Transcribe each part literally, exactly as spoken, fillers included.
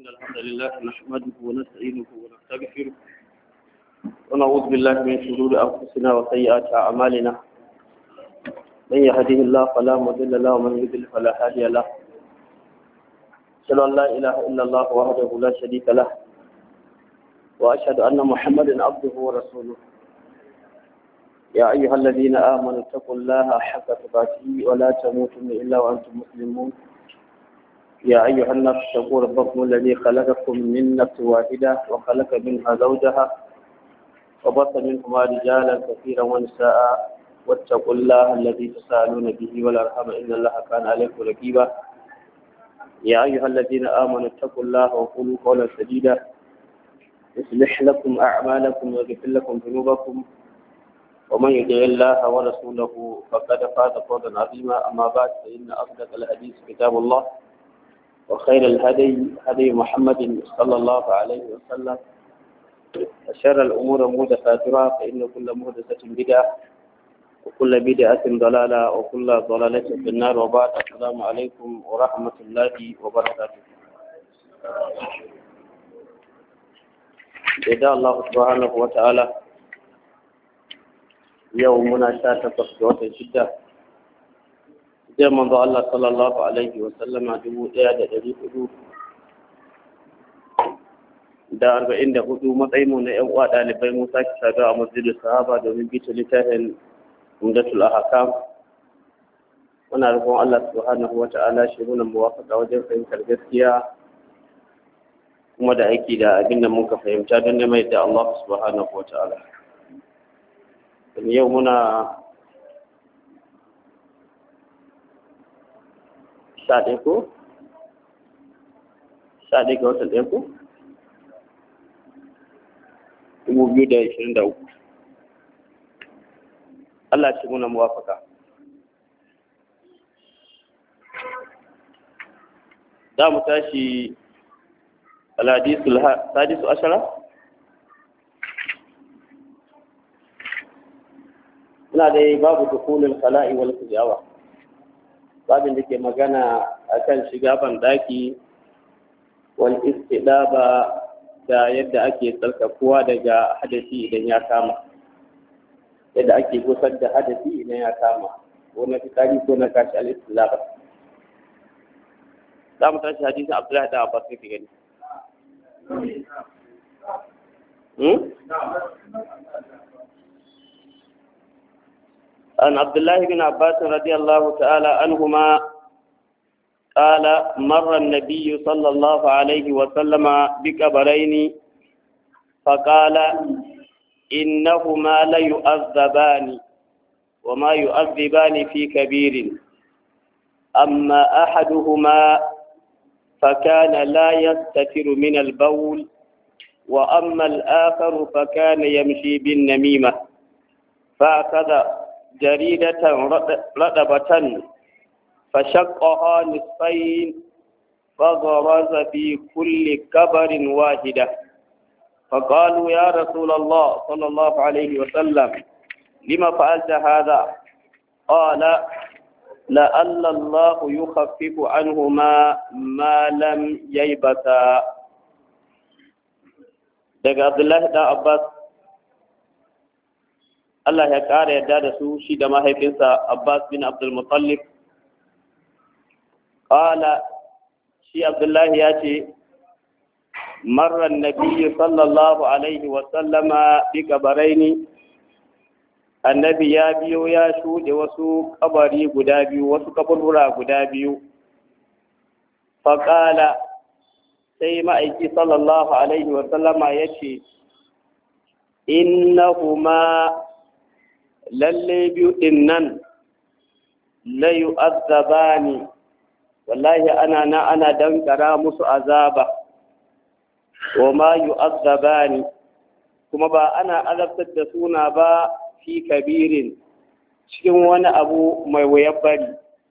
إن الحمد لله نحمده ونستعينه ونستغفره ونعوذ بالله من شرور أنفسنا وسيئات أعمالنا من يهده الله فلا مضل له ومن يضلل فلا هادي له أشهد أن لا إله إلا الله وحده لا شريك له وأشهد أن محمدا عبده ورسوله يا أيها الذين آمنوا اتقوا الله حق تقاته ولا تموتن إلا وأنتم مسلمون يا أيها الناس اتقوا ربكم الذي خلقكم من نفس واحدة وخلق منها زوجها وبث منهما رجالا كثيرا ونساء واتقوا الله الذي تساءلون به والأرحام إن الله كان عليكم رقيبا يا أيها الذين آمنوا اتقوا الله وقولوا قولا سديدا يصلح لكم أعمالكم ويغفر لكم ذنوبكم ومن يطع الله ورسوله فقد فاز فوزا عظيما أما بعد فإن أصدق الحديث كتاب الله وخير الهدي هدي محمد صلى الله عليه وسلم وشر الأمور محدثاتها فإن كل محدثة بدعة وكل بدعة ضلالة وكل ضلالة في النار وبعد السلام عليكم ورحمة الله وبركاته. إذا الله سبحانه وتعالى يومنا شاتة صدوة الشدة zai manzo Allah sallallahu alaihi wa sallama dubu ɗaya da ɗari hudu da arba'in da hudu matsayin mu na ƴan uwa ɗalibai mun sake saduwa a masjidin sahaba domin bita littafin umdatul ahkam. Muna roƙon Allah subhanahu wa ta'ala shi muna muwafaqa wajen fahimtar gaskiya kuma da aiki da abin da muka fahimta don neman yadda Allah subhanahu wa ta'ala. Yau muna sha ɗaya ko? sha ɗaya ga watan ɗaya ko? dubu biyu da ashirin da uku. Allah ce muna muwafaka. Za mu tashi alhadisul sadisu ashara? Ina dai babu dukulul khala'i wal tijawa. babin da ke magana a kan shiga banɗaki wal istidaba da yadda ake tsarkakuwa daga hadasi idan ya kama yadda ake gusar da hadasi idan ya kama ko na fitari ko na kashi al istidaba. Za mu tashi hadisin Abdullahi da Abbas ne gani. عن عبد الله بن عباس رضي الله تعالى عنهما قال مر النبي صلى الله عليه وسلم بقبرين فقال إنهما ليؤذبان وما يؤذبان في كبير أما أحدهما فكان لا يستتر من البول وأما الآخر فكان يمشي بالنميمة فأخذ جريدة رطبة فشقها نصفين فغرز في كل كبر واحدة فقالوا يا رسول الله صلى الله عليه وسلم لما فعلت هذا؟ قال لعل الله يخفف عنهما ما لم ييبسا. daga Abdullahi da Abbas Allah ya ƙara yarda da su shi da mahaifinsa Abbas bin Abdul Muttalib. Ƙala shi Abdullahi ya ce, Marar Nabi sallallahu Alaihi wasallama bi kabaraini, annabi ya biyo ya shuɗe wasu kabari guda biyu, wasu kaburbura guda biyu. Faƙala sai ma'aiki sallallahu Alaihi wasallama ya ce, Innahuma lalle biyu ɗin nan la yu'azzabani wallahi ana na ana dankara musu azaba wa ma yu'azzabani kuma ba ana azabtar da suna ba fi kabirin cikin wani abu mai wuyar bari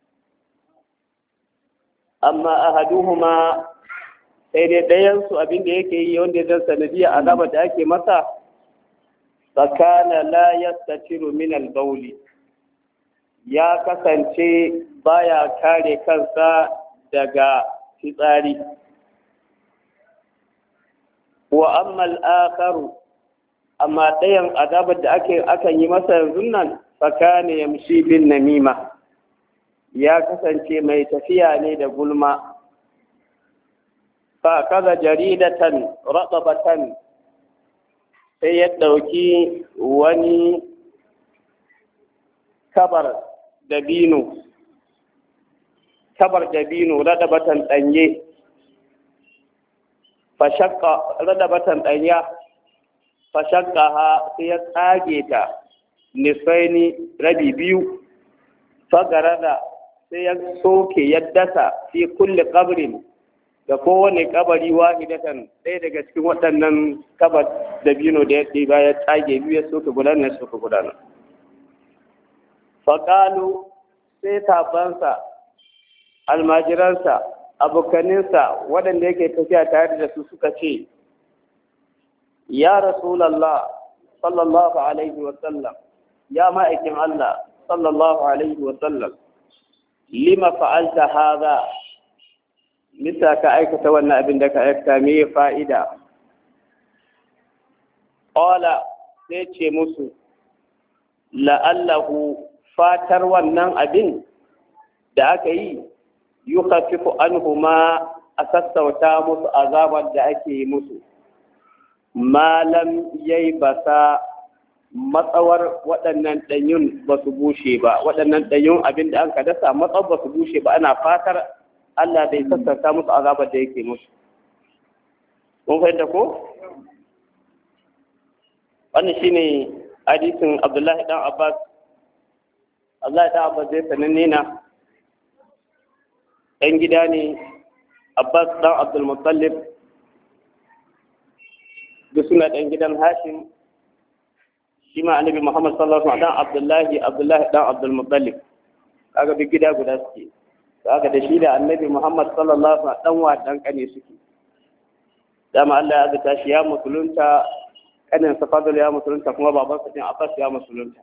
amma ahaduhuma sai dai ɗayansu abin da yake yi wanda ya zan sanadiyar azaba da ake masa fakana la yastatiru min al-bawli ya kasance baya kare kansa daga fitsari wa amma al-akharu amma ɗayan azabar da ake akan yi masa yanzu nan fakane yamshi bin namima ya kasance mai tafiya ne da gulma fa kaza jaridatan ratabatan sai ya ɗauki wani kabar dabino kabar dabino radabatan ɗanye fashakka radabatan ɗanya fashakka ha sai ya tsage ta nisfaini rabi biyu fagarada sai ya soke ya dasa fi kulli qabrin da kowane kabari wahidatan ɗaya daga cikin waɗannan kabar dabino da ya ɗiba ya tsage biyu ya soke gudanar soke gudanar faƙalu sai tabansa almajiransa abokaninsa waɗanda yake tafiya tare da su suka ce ya rasulallah sallallahu alaihi wasallam ya ma'aikin Allah sallallahu alaihi wasallam lima fa'alta hadha misa ka aikata wannan abin da ka aikata me fa'ida qala sai ce musu la'allahu fatar wannan abin da aka yi yukhaffifu anhuma a sassauta musu azabar da ake yi musu malam yayi basa matsawar waɗannan ɗanyun ba su bushe ba waɗannan ɗanyun abin da an ka dasa matsawar ba su bushe ba ana fatar Allah zai sassauta musu azabar da yake musu mun fahimta ko wannan shine hadisin Abdullahi dan Abbas Allah ta Abbas zai sananne na ɗan gida ne Abbas ɗan Abdul Muttalib duk suna ɗan gidan Hashim shi ma annabi Muhammad sallallahu alaihi wasallam ɗan Abdullahi Abdullahi ɗan Abdul Muttalib kaga duk gida guda suke kaga da shi da annabi Muhammad sallallahu alaihi wasallam ɗan wa ɗan kane suke dama Allah ya azata shi ya musulunta kanin sa Fadl ya musulunta kuma baban sa din Abbas ya musulunta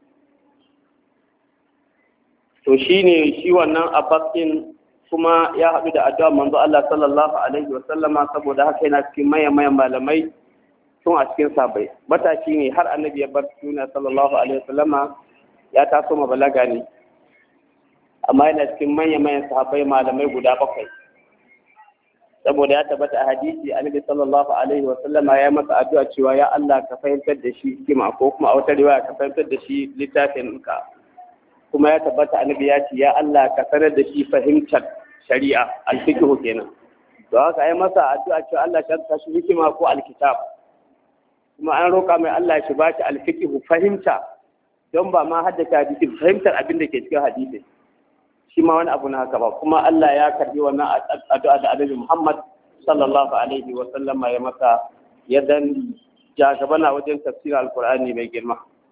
to shine shi wannan Abbas din kuma ya haɗu da addu'a manzo Allah sallallahu alaihi wa sallama saboda haka yana cikin mayan mayan malamai tun a cikin sabai matashi ne har annabi ya bar duniya sallallahu alaihi wa sallama ya taso ma balaga ne amma yana cikin mayan mayan sahabbai malamai guda bakwai saboda ya tabbata a hadisi annabi sallallahu alaihi wa sallama ya masa addu'a cewa ya Allah ka fahimtar da shi hikima ko kuma a wata riwaya ka fahimtar da shi littafin ka kuma ya tabbata annabi ya ce ya Allah ka sanar da shi fahimtar shari'a alfiqhu kenan to haka ai masa addu'a cewa Allah ya ta shi hikima ko alkitab kuma an roka mai Allah shi ba shi alfiqhu fahimta don ba ma haddace hadisi fahimtar abin da ke cikin hadisi shi ma wani abu na haka ba kuma Allah ya karbi wannan addu'a da annabi Muhammad sallallahu alaihi wa sallam ya masa ya dan jagabana wajen tafsirin alqur'ani mai girma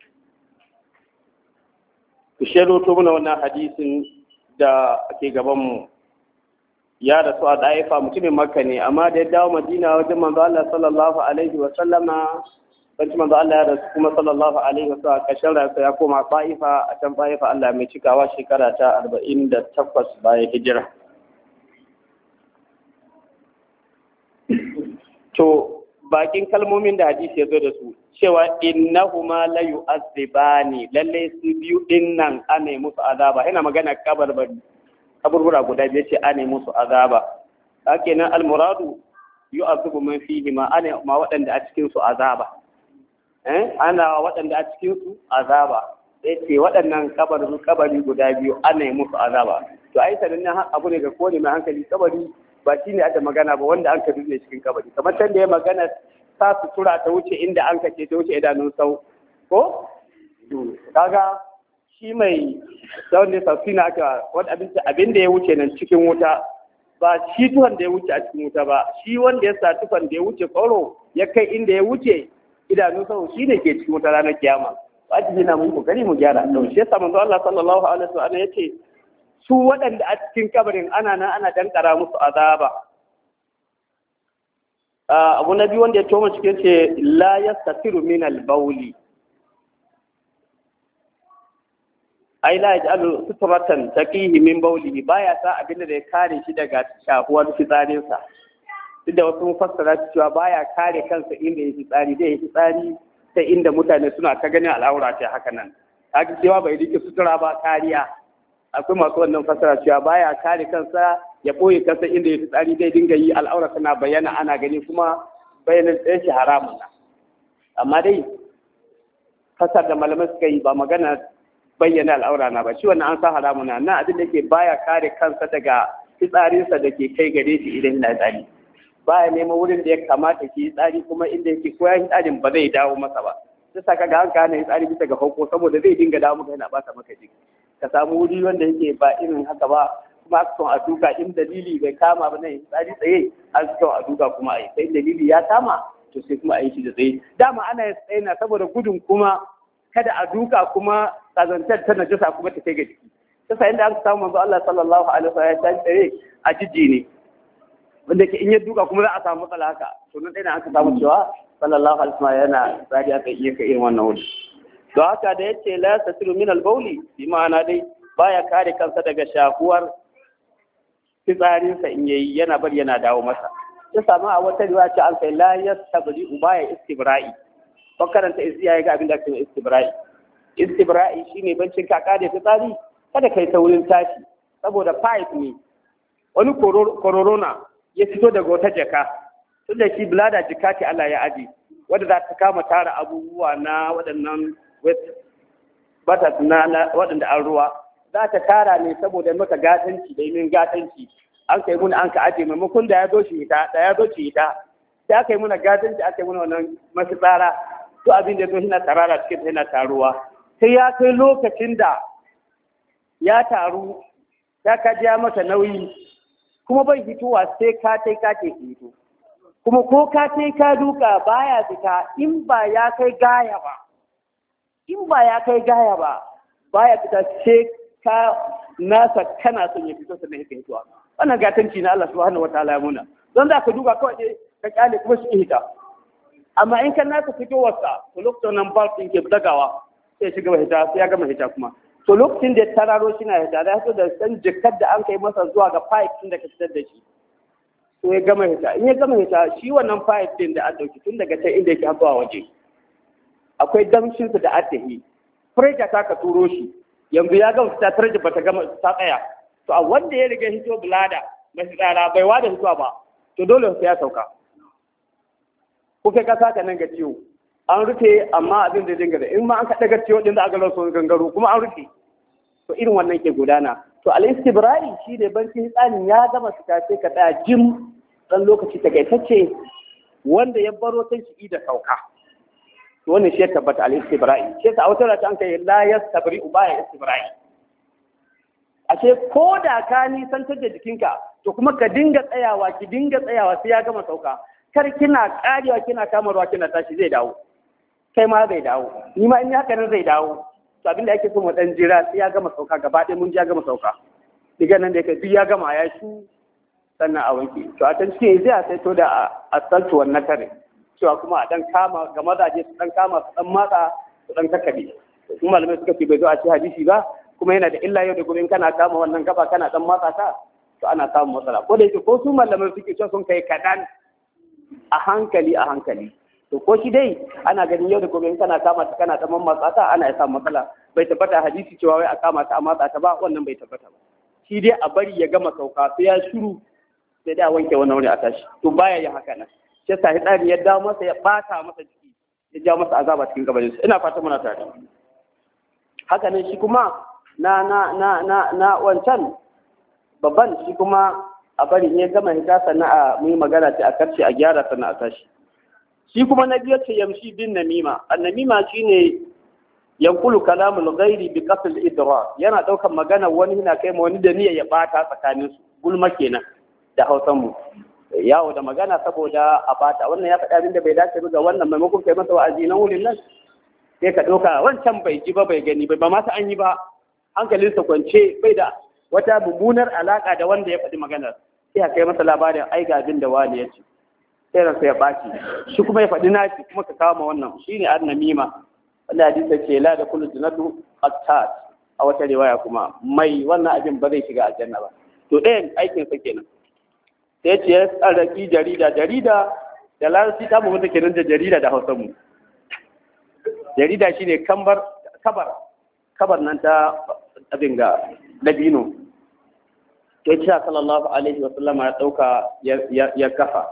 ku shero to mana wannan hadisin da ke gabanmu ya rasu a daifa mutumin makka ne amma da ya dawo madina wajen manzo Allah sallallahu alaihi wa sallama banci manzo Allah ya rasu kuma sallallahu alaihi wa sallam kashin rayuwa ya koma Taifa a can Taifa Allah mai cikawa shekara ta arba'in da takwas bayan hijira to bakin kalmomin da hadisi ya zo da su cewa innahuma la yu'azzibani lalle su biyu din nan ana musu azaba yana magana kabarbari kaburbura guda biyu ce ana musu azaba kenan almuradu yu'azzibu man fihi ma ana ma waɗanda a cikin su azaba eh ana waɗanda a cikin su azaba sai ce waɗannan kabari kabari guda biyu ana musu azaba to ai sanin abu ne ga kowane mai hankali kabari ba shine aka magana ba wanda an ka dutse cikin kabari kamar can da ya magana sa sutura ta wuce inda an kace ta wuce idanun sau ko kaga shi mai tsawon da sauki na aka wani abinci abin da ya wuce nan cikin wuta ba shi tuhon da ya wuce a cikin wuta ba shi wanda ya sa tuhon da ya wuce tsoro ya kai inda ya wuce idanun sau shi ne ke cikin wuta ranar kiyama ba ji na mun kokari mu gyara to shi yasa manzo Allah sallallahu alaihi wasallam ya ce su waɗanda a cikin kabarin ana nan ana dankara musu azaba abu na biyu wanda ya toma cikin ce la yastatiru min al-bawli ai la yaj'alu sutratan taqihi min bawlihi baya sa abin da ya kare shi daga shahuwar fitsarin sa duk da wasu fassara cewa baya kare kansa inda yake tsari dai yake tsari ta inda mutane suna ta ganin al'aura ce haka nan haka cewa bai rike sutura ba kariya akwai masu wannan fassara cewa baya kare kansa ya boye kansa inda yake tsari dai dinga yi al'aura tana bayyana ana gani kuma bayanin tsaye shi haramun amma dai fasar da malamai suka yi ba magana bayyana al'aura na ba shi wannan an sa haramun na abin da ke baya kare kansa daga fitsarinsa da ke kai gare shi idan yana tsari baya neman wurin da ya kamata ki tsari kuma inda yake koya tsarin ba zai dawo masa ba sai saka ga hanka hana tsari bisa ga hauko saboda zai dinga dawo maka yana bata maka jiki ka samu wuri wanda yake ba irin haka ba kuma aka son a duka in dalili bai kama ba nan tsari tsaye an son a duka kuma a yi sai dalili ya kama to sai kuma a yi shi da tsaye dama ana yin tsaye na saboda gudun kuma kada a duka kuma kazantar ta najasa kuma ta kai ga jiki sai inda aka samu manzo Allah sallallahu alaihi wasallam ya tashi tsaye a jiji ne wanda ke in ya duka kuma za a samu matsala haka to nan dai aka samu cewa sallallahu alaihi wasallam yana tsari aka iya kai irin wannan wuri to haka da yace la tasilu min al-bawli bi ma'ana dai baya kare kansa daga shafuwar fitsarinsa in yayi yana bari yana dawo masa ya samu a wata riwaya ce an kai la yastabri baya istibra'i ko karanta izziya ya ga abin da ake istibra'i istibra'i shine bancin ka kare fitsari kada kai saurin tashi saboda pipe ne wani kororona ya fito daga wata jaka tun da shi blada jika ce Allah ya aji wadda za ta kama tara abubuwa na waɗannan bata na waɗanda an ruwa za ta tara ne saboda maka gatanci da yin gatanci an kai muna an ka aje maimakon da ya zo shi ita da ya zo shi ita sai aka yi muna gatanci aka yi muna wannan masu tsara to abin da ya zo shi na tarara cikin yana taruwa sai ya kai lokacin da ya taru ya kajiya masa nauyi kuma bai fitowa sai ka tai ka ke fito kuma ko ka tai ka duka baya fita in ba ya kai gaya ba in ba ya kai gaya ba baya fita sai ka nasa kana son ya fito sannan ya fitowa wannan gatanci na Allah subhanahu wataala ya muna don za ka duka kawai ka kyale kuma shi hita amma in ka nasa fitowarsa to lokacin nan ba din ke dagawa sai shiga hita sai ya gama hita kuma to lokacin da ya tararo shi na hita da ya da san jikar da an kai masa zuwa ga pipe din da ka fitar da shi to ya gama hita in ya gama hita shi wannan pipe din da an dauki tun daga can inda yake haɓawa waje akwai damshin su da addahi pressure ta ka turo shi yanzu ya gama fita pressure bata gama ta tsaya to a wanda ya riga hito bulada mai tsara bai wada hitowa ba to dole sai ya sauka ko kai ka saka nan ga ciwo an rufe amma abin da dinga da in ma an kaɗa gaciyo ɗin da aka lauso gangaro kuma an rufe to irin wannan ke gudana to al-istibra'i shi ne bankin tsanin ya gama fita sai ka tsaya jim ɗan lokaci takaitacce wanda ya baro sai shi da sauka to wannan shi ya tabbata al-istibra'i shi ta wata rata an kai la yastabri ubaya istibra'i ashe ko da ka nisantar da jikinka to kuma ka dinga tsayawa ki dinga tsayawa sai ya gama sauka kar kina karewa kina kamarwa kina tashi zai dawo kai ma zai dawo ni ma in ya haka nan zai dawo to abinda ake so mu dan jira sai ya gama sauka gaba ɗaya mun ji ya gama sauka diga nan da yake duk ya gama ya shi sannan a wanke to a can cikin zai sai to da asaltu wannan tare cewa kuma a dan kama ga mazaje su dan kama su dan matsa su dan kakkabe kuma malamai suka ce bai zo a ci hadisi ba kuma yana da illa yau da gobe in kana kama wannan gaba kana dan matsa ta to ana samun matsala ko da yake ko su malamai suke cewa sun kai kadan a hankali a hankali to ko shi dai ana ganin yau da gobe in kana kama ta kana ta mammatsa ta ana isa matsala bai tabbata hadisi cewa wai a kama ta a matsa ta ba wannan bai tabbata ba shi dai a bari ya gama sauka sai ya shiru sai dai a wanke wannan wuri a tashi to baya yin haka nan sai sa hitsari ya dawo masa ya bata masa ciki ya ja masa azaba cikin gabanin ina fata muna tare haka ne shi kuma na na na na na wancan babban shi kuma a bari ne gama hita sannan a mu yi magana ce a karshe a gyara sannan a tashi shi kuma na biyar ce yamshi bin namima annamima shine yankulu kalamul ghairi bi qasl idrar yana daukan magana wani yana kai ma wani da niyya ya bata tsakanin su gulma kenan da Hausan mu yawo da magana saboda a bata wannan ya faɗa abin da bai dace ba ga wannan maimakon kai masa wa'azi nan wurin nan sai ka dauka wancan bai ji ba bai gani ba ba ma ta an yi ba hankalinsa kwance bai da wata mummunar alaka da wanda ya faɗi maganar sai a kai masa labarin ai ga abin da wani ya ce sai ransa ya ɓaci shi kuma ya faɗi naci kuma ka kawo ma wannan shine annamima wanda hadisi ce la da kullu junatu qattat a wata riwaya kuma mai wannan abin ba zai shiga aljanna ba to ɗayan aikin sa kenan sai ce ya tsaraki jarida jarida da larabci ta mu kenan da jarida da hausa mu jarida shine kambar kabar kabar nan ta abin ga dabino sai ce sallallahu alaihi wa sallama ya dauka ya kafa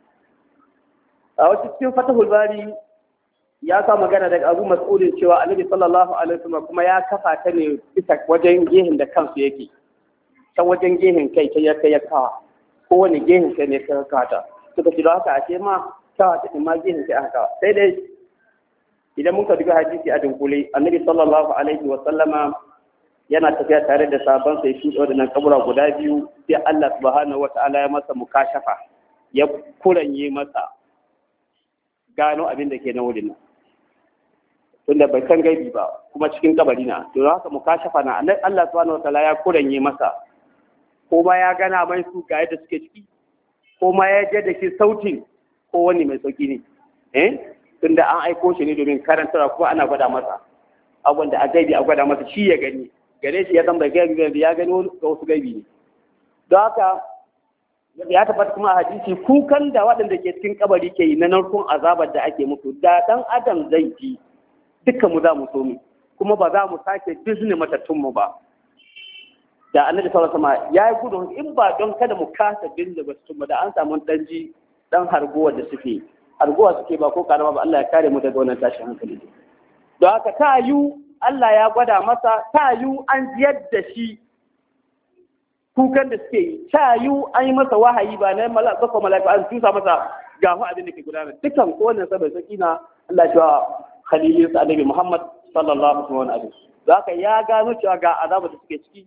a wata cikin fatahul bari ya sa magana daga Abu Mas'udin cewa Annabi sallallahu alaihi wasallam kuma ya kafa ta ne bisa wajen gehen da kansu yake ta wajen gehen kai ta ya kai ya kawa ko wani gehen kai ne ka kata suka ce don haka a ce ma kawa ta ma gehen kai aka sai dai idan muka dubi hadisi a dunkule Annabi sallallahu alaihi wasallama yana tafiya tare da sabon sai shi wadannan kabura guda biyu sai Allah subhanahu wataala ya masa mukashafa ya kuranye masa gano abin da ke na wurin nan tunda bai san gaibi ba kuma cikin kabari na to haka mukashafa na Allah subhanahu wataala ya kuranye masa ko ma ya gana mai su ga yadda suke ciki ko ma ya je da shi sautin ko wani mai sauki ne eh tunda an aiko shi ne domin karantarwa kuma ana gwada masa abin da a gaibi a gwada masa shi ya gani gare shi ya san bai gaibi ya gani ga wasu gaibi ne don haka ya tabbata kuma a hadisi kukan da waɗanda ke cikin kabari ke yi na narkon azabar da ake mutu da ɗan adam zai ji dukkan mu za mu so mu kuma ba za mu sake bizni matattun mu ba da annabi sallallahu alaihi wasallam ya yi gudun in ba don kada mu kasa binne matattun mu da an samu dan ji dan harguwa da suke harguwa suke ba ko karama ba Allah ya kare mu daga wannan tashin hankali don haka ta yu Allah ya gwada masa ta yu an jiyar da shi kukan da suke yi ta yu an yi masa wahayi ba na malaka ko malaka an tusa masa gafu abin da ke gudana dukan kowanne sabai sakina Allah ya khalilin sa annabi Muhammad sallallahu alaihi wa sallam zaka ya gano cewa ga azaba da suke ciki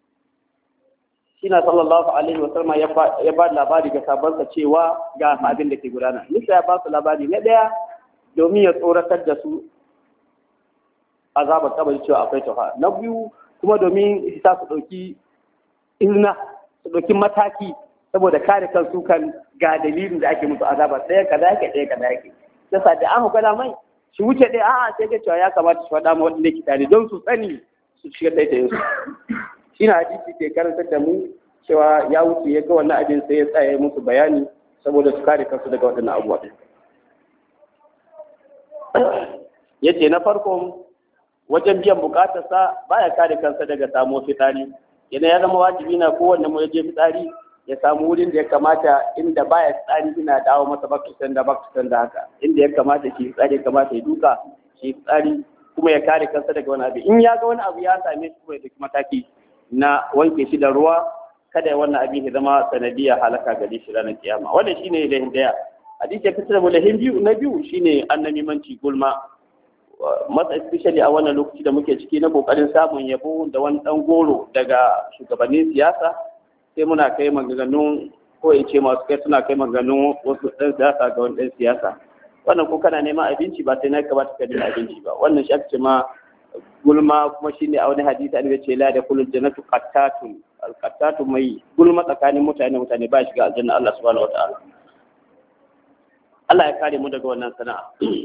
shina sallallahu alaihi wa sallam ya ba labari ga sabansa cewa ga abin da ke gudana nisa ya ba su labari na daya domin ya tsoratar da su azabar kabari cewa akwai tafa na biyu kuma domin isa su dauki izina su dauki mataki saboda kare kansu kan ga dalilin da ake musu azaba ɗaya kaza yake ɗaya kaza yake yasa da an gwada mai shi wuce ɗaya a'a sai ga cewa ya kamata su faɗa ma wanda yake tare don su tsani su shiga taitayin su shi na hadisi ke karantar da mu cewa ya wuce ya ga wannan abin sai ya tsaya musu bayani saboda su kare kansu daga waɗannan abubuwa ya ce na farko wajen biyan bukatarsa baya kare kansa daga samuwar fitsari yana ya zama wajibi na kowanne mu ya je fitsari ya samu wurin da ya kamata inda baya tsari ina dawo masa bakisan da bakisan da haka inda ya kamata shi tsari ya kamata ya duka shi tsari kuma ya kare kansa daga wani abu in ya ga wani abu ya same shi kuma ya dauki mataki na wanke shi da ruwa kada wannan abin ya zama sanadiyar halaka gare shi ranar kiyama wannan shine lahin daya hadisi ya fitar da lahin biyu na biyu shine annabimanci gulma masa especially a wannan lokaci da muke ciki na kokarin samun yabo da wani dan goro daga shugabannin siyasa sai muna kai maganganun ko in ce masu kai suna kai maganganun wasu ɗan siyasa ga wani ɗan siyasa wannan ko kana neman abinci ba sai na kamata ka nemi abinci ba wannan shi ake ma gulma kuma shine a wani hadisi an ce la da kullu jannatu qattatun al-qattatu mai gulma tsakanin mutane mutane ba shiga aljanna Allah subhanahu wataala Allah ya kare mu daga wannan sana'a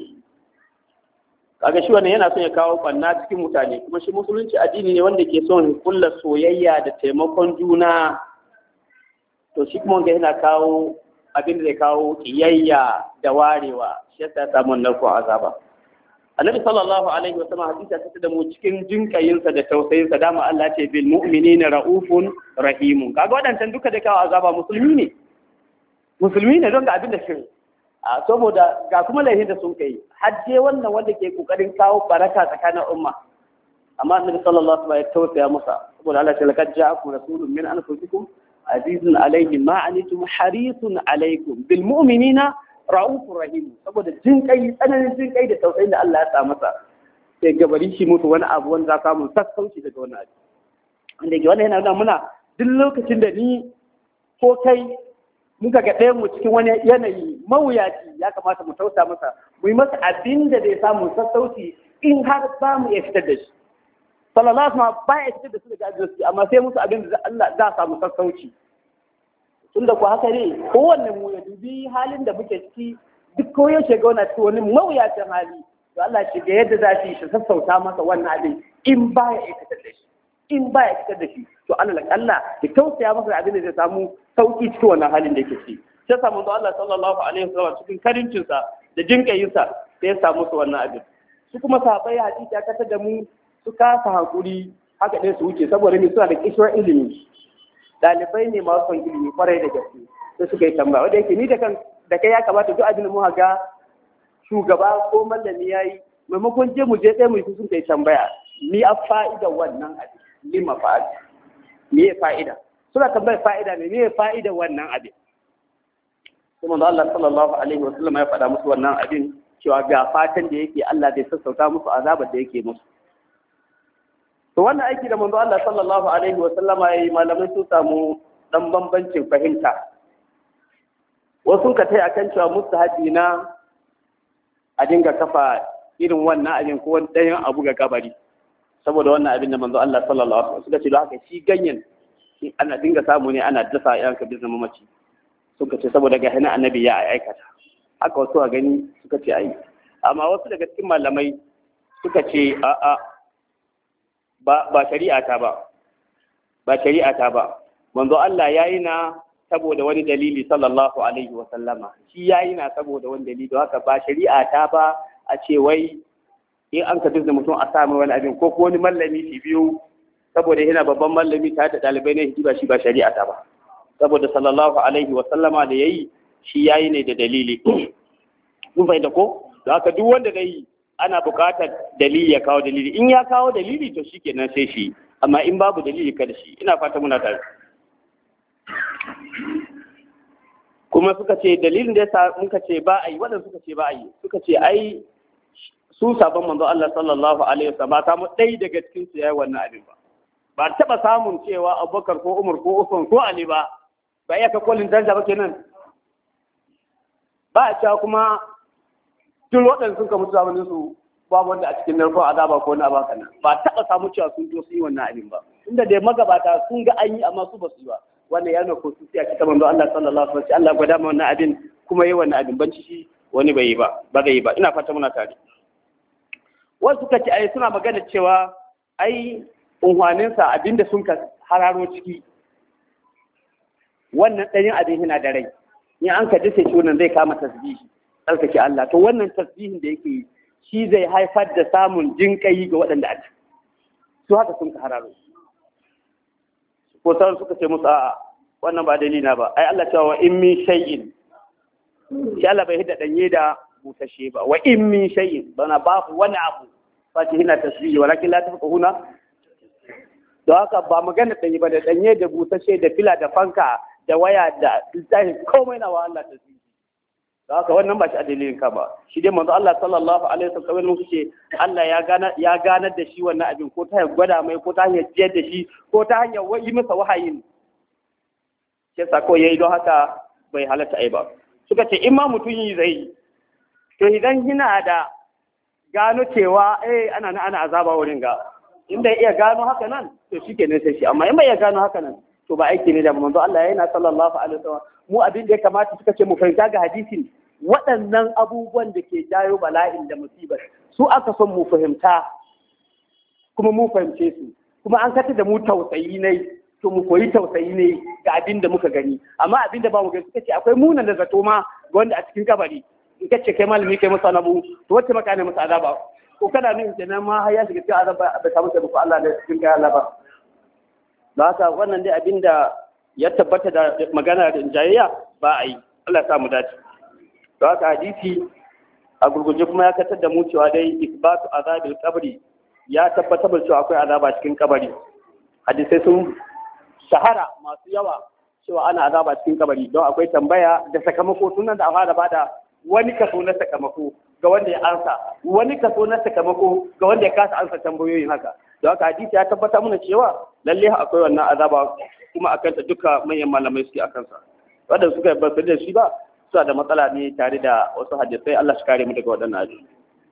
kaga shi wannan yana son ya kawo banna cikin mutane kuma shi musulunci addini ne wanda ke son kulla soyayya da taimakon juna to shi kuma wanda yana kawo abin da zai kawo kiyayya da warewa shi yasa ya samu narkon azaba annabi sallallahu alaihi wasallam hadisi ta da mu cikin jinkayinsa da tausayinsa dama Allah ce bil mu'minina raufun rahimun kaga wadannan duka da kawo azaba musulmi ne musulmi ne don ga abin da shi a saboda ga kuma laifin da sun kai hajje wannan wanda ke kokarin kawo baraka tsakanin umma amma annabi sallallahu alaihi wasallam ya tausaya musa saboda Allah ya laqad ja'akum rasulun min anfusikum azizun alayhi ma anitum harisun alaykum bil mu'minina raufur rahim saboda jin kai tsananin jin kai da tausayin da Allah ya sa masa sai gabari shi mutu wani abu wanda za ka mu sassauci daga wannan abu wanda ke wannan yana nuna muna duk lokacin da ni ko kai muka ga ɗayan mu cikin wani yanayi mawuyaci ya kamata mu tausa masa mu yi masa abin da zai samu sassauci in har ba mu iya fitar da shi sallallahu alaihi wasallam ba ya fitar da su daga ajiyarsu amma sai musu abin da Allah za samu sassauci tunda ku haka ne kowanne mu ya dubi halin da muke ciki duk ko ya shiga wani cikin wani mawuyacin hali to Allah shi ga yadda za shi shi sassauta masa wannan abin in ba ya iya fitar da shi in ba ya fitar da shi to Allah Allah ya tausaya masa da abin da zai samu sauki cikin wannan halin da yake ciki sai samu da Allah sallallahu alaihi wasallam cikin karincin sa da jinkayin sa sai ya samu su wannan abin su kuma sahabbai hadisi ya kasar da mu su kasa hakuri haka dai su wuce saboda ne suna da kishiyar ilimi dalibai ne masu son ilimi kwarai da gaske sai suka yi tambaya wanda yake ni da kan da kai ya kamata duk abin da mu ga shugaba ko mallami yayi maimakon je mu je ɗaya mu sun kai tambaya ni a fa'ida wannan abin ni ma fa'ida me fa'ida suna tambayar fa'ida ne me fa'ida wannan abin kuma da Allah sallallahu alaihi wa sallam ya faɗa musu wannan abin cewa ga fatan da yake Allah zai sassauta musu azabar da yake musu to wannan aiki da manzo Allah sallallahu alaihi wa sallama yayi malamai sun samu dan bambancin fahimta wasu ka tai akan cewa mustahabi na a dinga kafa irin wannan abin ko wani ɗayan abu ga kabari saboda wannan abin da manzo Allah sallallahu alaihi wa sallam suka ce da haka shi ganyen ana dinga samu ne ana dasa yan ka bizna mamaci suka ce saboda ga hana annabi ya aikata haka wasu a gani suka ce ai amma wasu daga cikin malamai suka ce a a ba ba shari'a ta ba ba shari'a ta ba manzo Allah yayi na saboda wani dalili sallallahu alaihi wa sallama shi yayi na saboda wani dalili haka ba shari'a ta ba a ce wai in an ka bizna mutum a samu wani abin ko wani mallami shi biyu saboda yana babban mallami ta da dalibai ne hiji ba shi ba shari'a ta ba saboda sallallahu alaihi wa sallama da yayi shi yayi ne da dalili mun fahimta ko da haka duk wanda zai ana buƙatar dalili ya kawo dalili in ya kawo dalili to shikenan sai shi amma in babu dalili kada shi ina fata muna tare kuma suka ce dalilin da yasa muka ce ba a yi waɗanda suka ce ba a yi suka ce ai su sabon manzo Allah sallallahu alaihi wasallam ba samu ɗaya daga cikin su yayi wannan abin ba ba taɓa samun cewa Abubakar ko Umar ko Usman ko Ali ba ba iya ka kolin daraja ba kenan ba a cewa kuma duk waɗanda sun ka mutu zamanin su babu wanda a cikin narko azaba ko na baka nan ba taɓa samu cewa sun zo su yi wannan abin ba inda dai magabata sun ga an yi amma su ba su yi ba wannan ya nuna ko su sai a cikin manzo Allah sallallahu alaihi wasallam Allah gwada ma wannan abin kuma yi wannan abin banci shi wani bai yi ba ba zai yi ba ina fata muna tare wasu suka ce ai suna magana cewa ai unhwaninsa abinda sun ka hararo ciki wannan ɗanyen abin yana da rai in an ka dace shi wannan zai kama tasbihi tsarkake Allah to wannan tasbihin da yake yi shi zai haifar da samun jinƙayi ga waɗanda a su haka sun ka hararo ko sauran suka ce musu a'a wannan ba dalila ba ai Allah cewa in min shay'in shi Allah bai hidda danye da butashe ba wa in min shay'in bana babu wani abu face hina tasbihi walakin la tafqahuna don haka ba magana danye ba da danye da butashe da fila da fanka da waya da littafi komai na wa Allah tasbihi don haka wannan ba shi a dalilin ka ba shi dai manzo Allah sallallahu alaihi wasallam mun ce Allah ya gana ya ganar da shi wannan abin ko ta hanyar gwada mai ko ta hanyar jiyar da shi ko ta hanyar yi masa wahayin sai sako yayi don haka bai halatta ai ba suka ce in ma mutum yi zai to idan yana da gano cewa eh ana na ana azaba wurin ga in bai iya gano haka nan to shikenan sai shi amma in bai iya gano haka nan to ba aiki ne da manzo Allah yana sallallahu alaihi wasallam mu abin da ya kamata suka ce mu fahimta ga hadisin waɗannan abubuwan da ke jayo bala'in da musibar su aka son mu fahimta kuma mu fahimce su kuma an kata da mu tausayi ne to mu koyi tausayi ne ga abin da muka gani amma abin da ba mu gani suka ce akwai munan da zato ma ga wanda a cikin kabari in kace kai malami kai masa nabu to wacce maka ne masa azaba ko kana nufin kenan ma har ya shiga cikin azaba da ka mutu da Allah da cikin kai Allah ba da haka wannan dai abin da ya tabbata da magana da jayayya ba a yi Allah ya sa mu dace da haka hadisi a gurguje kuma ya katar da mu cewa dai isbatu azabil qabri ya tabbatar da cewa akwai azaba cikin kabari hadisai sun shahara masu yawa cewa ana azaba cikin kabari don akwai tambaya da sakamako sunan da a fara bada wani kaso na sakamako ga wanda ya ansa wani kaso na sakamako ga wanda ya kasa ansa tambayoyin haka don haka hadisi ya tabbatar mana cewa lalle akwai wannan azaba kuma akan ta duka manyan malamai suke akan sa wanda suka yi basu da shi ba suna da matsala ne tare da wasu hadisai Allah shi kare mu daga waɗannan hadisi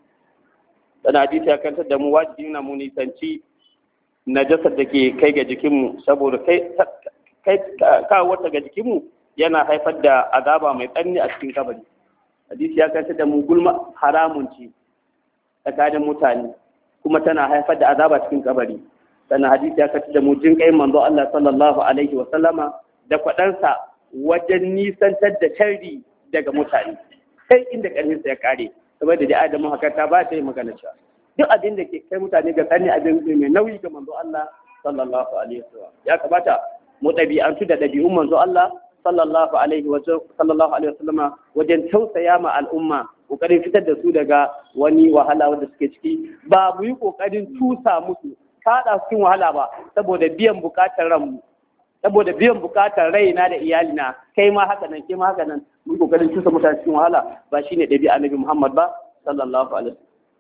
dan hadisi ya kantar da mu wajibi na mu nisanci najasar da ke kai ga jikinmu saboda kai kai kawo wata ga jikinmu yana haifar da azaba mai tsanani a cikin kabari hadisi ya kantar da mu gulma haramun ce tsakanin mutane kuma tana haifar da azaba cikin kabari sannan hadisi ya kace da mu jin kai manzo Allah sallallahu alaihi wa sallama da kwadansa wajen nisantar da sharri daga mutane sai inda karfinsa ya kare saboda da Adamu haka ta ba ta yi magana cewa duk abin da ke kai mutane ga sani abin mai nauyi ga manzo Allah sallallahu alaihi wa sallam ya kamata mu ɗabi'antu da ɗabi'un manzo Allah sallallahu alaihi wa sallallahu alaihi wa sallama wajen tausaya ma al'umma kokarin fitar da su daga wani wahala wanda suke ciki ba mu yi kokarin tusa musu kada cikin wahala ba saboda biyan bukatar ranmu saboda biyan bukatar raina da iyalina kai ma haka nan kai ma haka nan mun kokarin tusa mutane cikin wahala ba shine ɗabi'a Annabi Muhammad ba sallallahu alaihi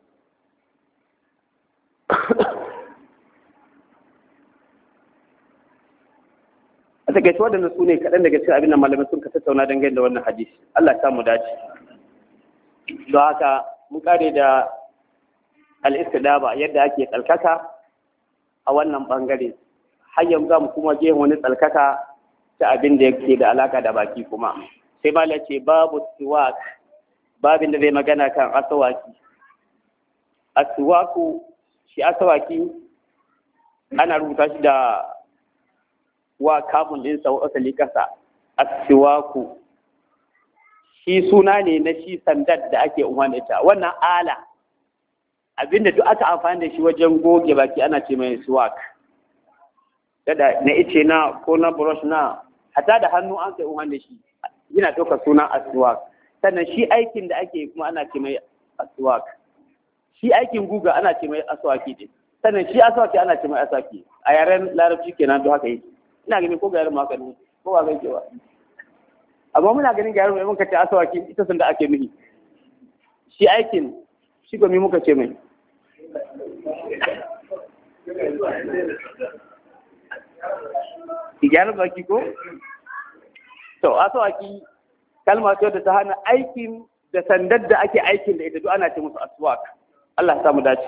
a takaice waɗanda su ne kaɗan daga cikin abin da malamai sun ka tattauna dangane da wannan hadisi Allah ta mu dace don haka mun kare da al-istidaba yadda ake tsalkaka a wannan bangare har yanzu za mu kuma je wani tsalkaka ta abin da yake da alaka da baki kuma sai malam ce babu siwak babin da zai magana kan asawaki aswaku shi asawaki ana rubuta shi da wa kamun ɗinsa wa asali kasa asiwaku shi suna ne na shi sandar da ake umarni ita wannan ala abinda duk aka amfani da shi wajen goge baki ana ce mai siwak da na ice na ko na brush na hata da hannu an kai umarni da shi yana ɗaukar suna asiwak sannan shi aikin da ake kuma ana ce mai asiwak shi aikin guga ana ce mai aswaki ne sannan shi aswaki ana ce mai aswaki a yaren larabci kenan duk haka yake ina ganin ko ga yaran maka ne ko ba zai kewa amma muna ganin ga yaran mai muka ce asawaki ita sun da ake mihi shi aikin shi gomi muka ce mai gyara baki ko to asawaki kalma ce da ta hana aikin da sandar da ake aikin da ita duk ana ce musu aswak Allah ya samu dace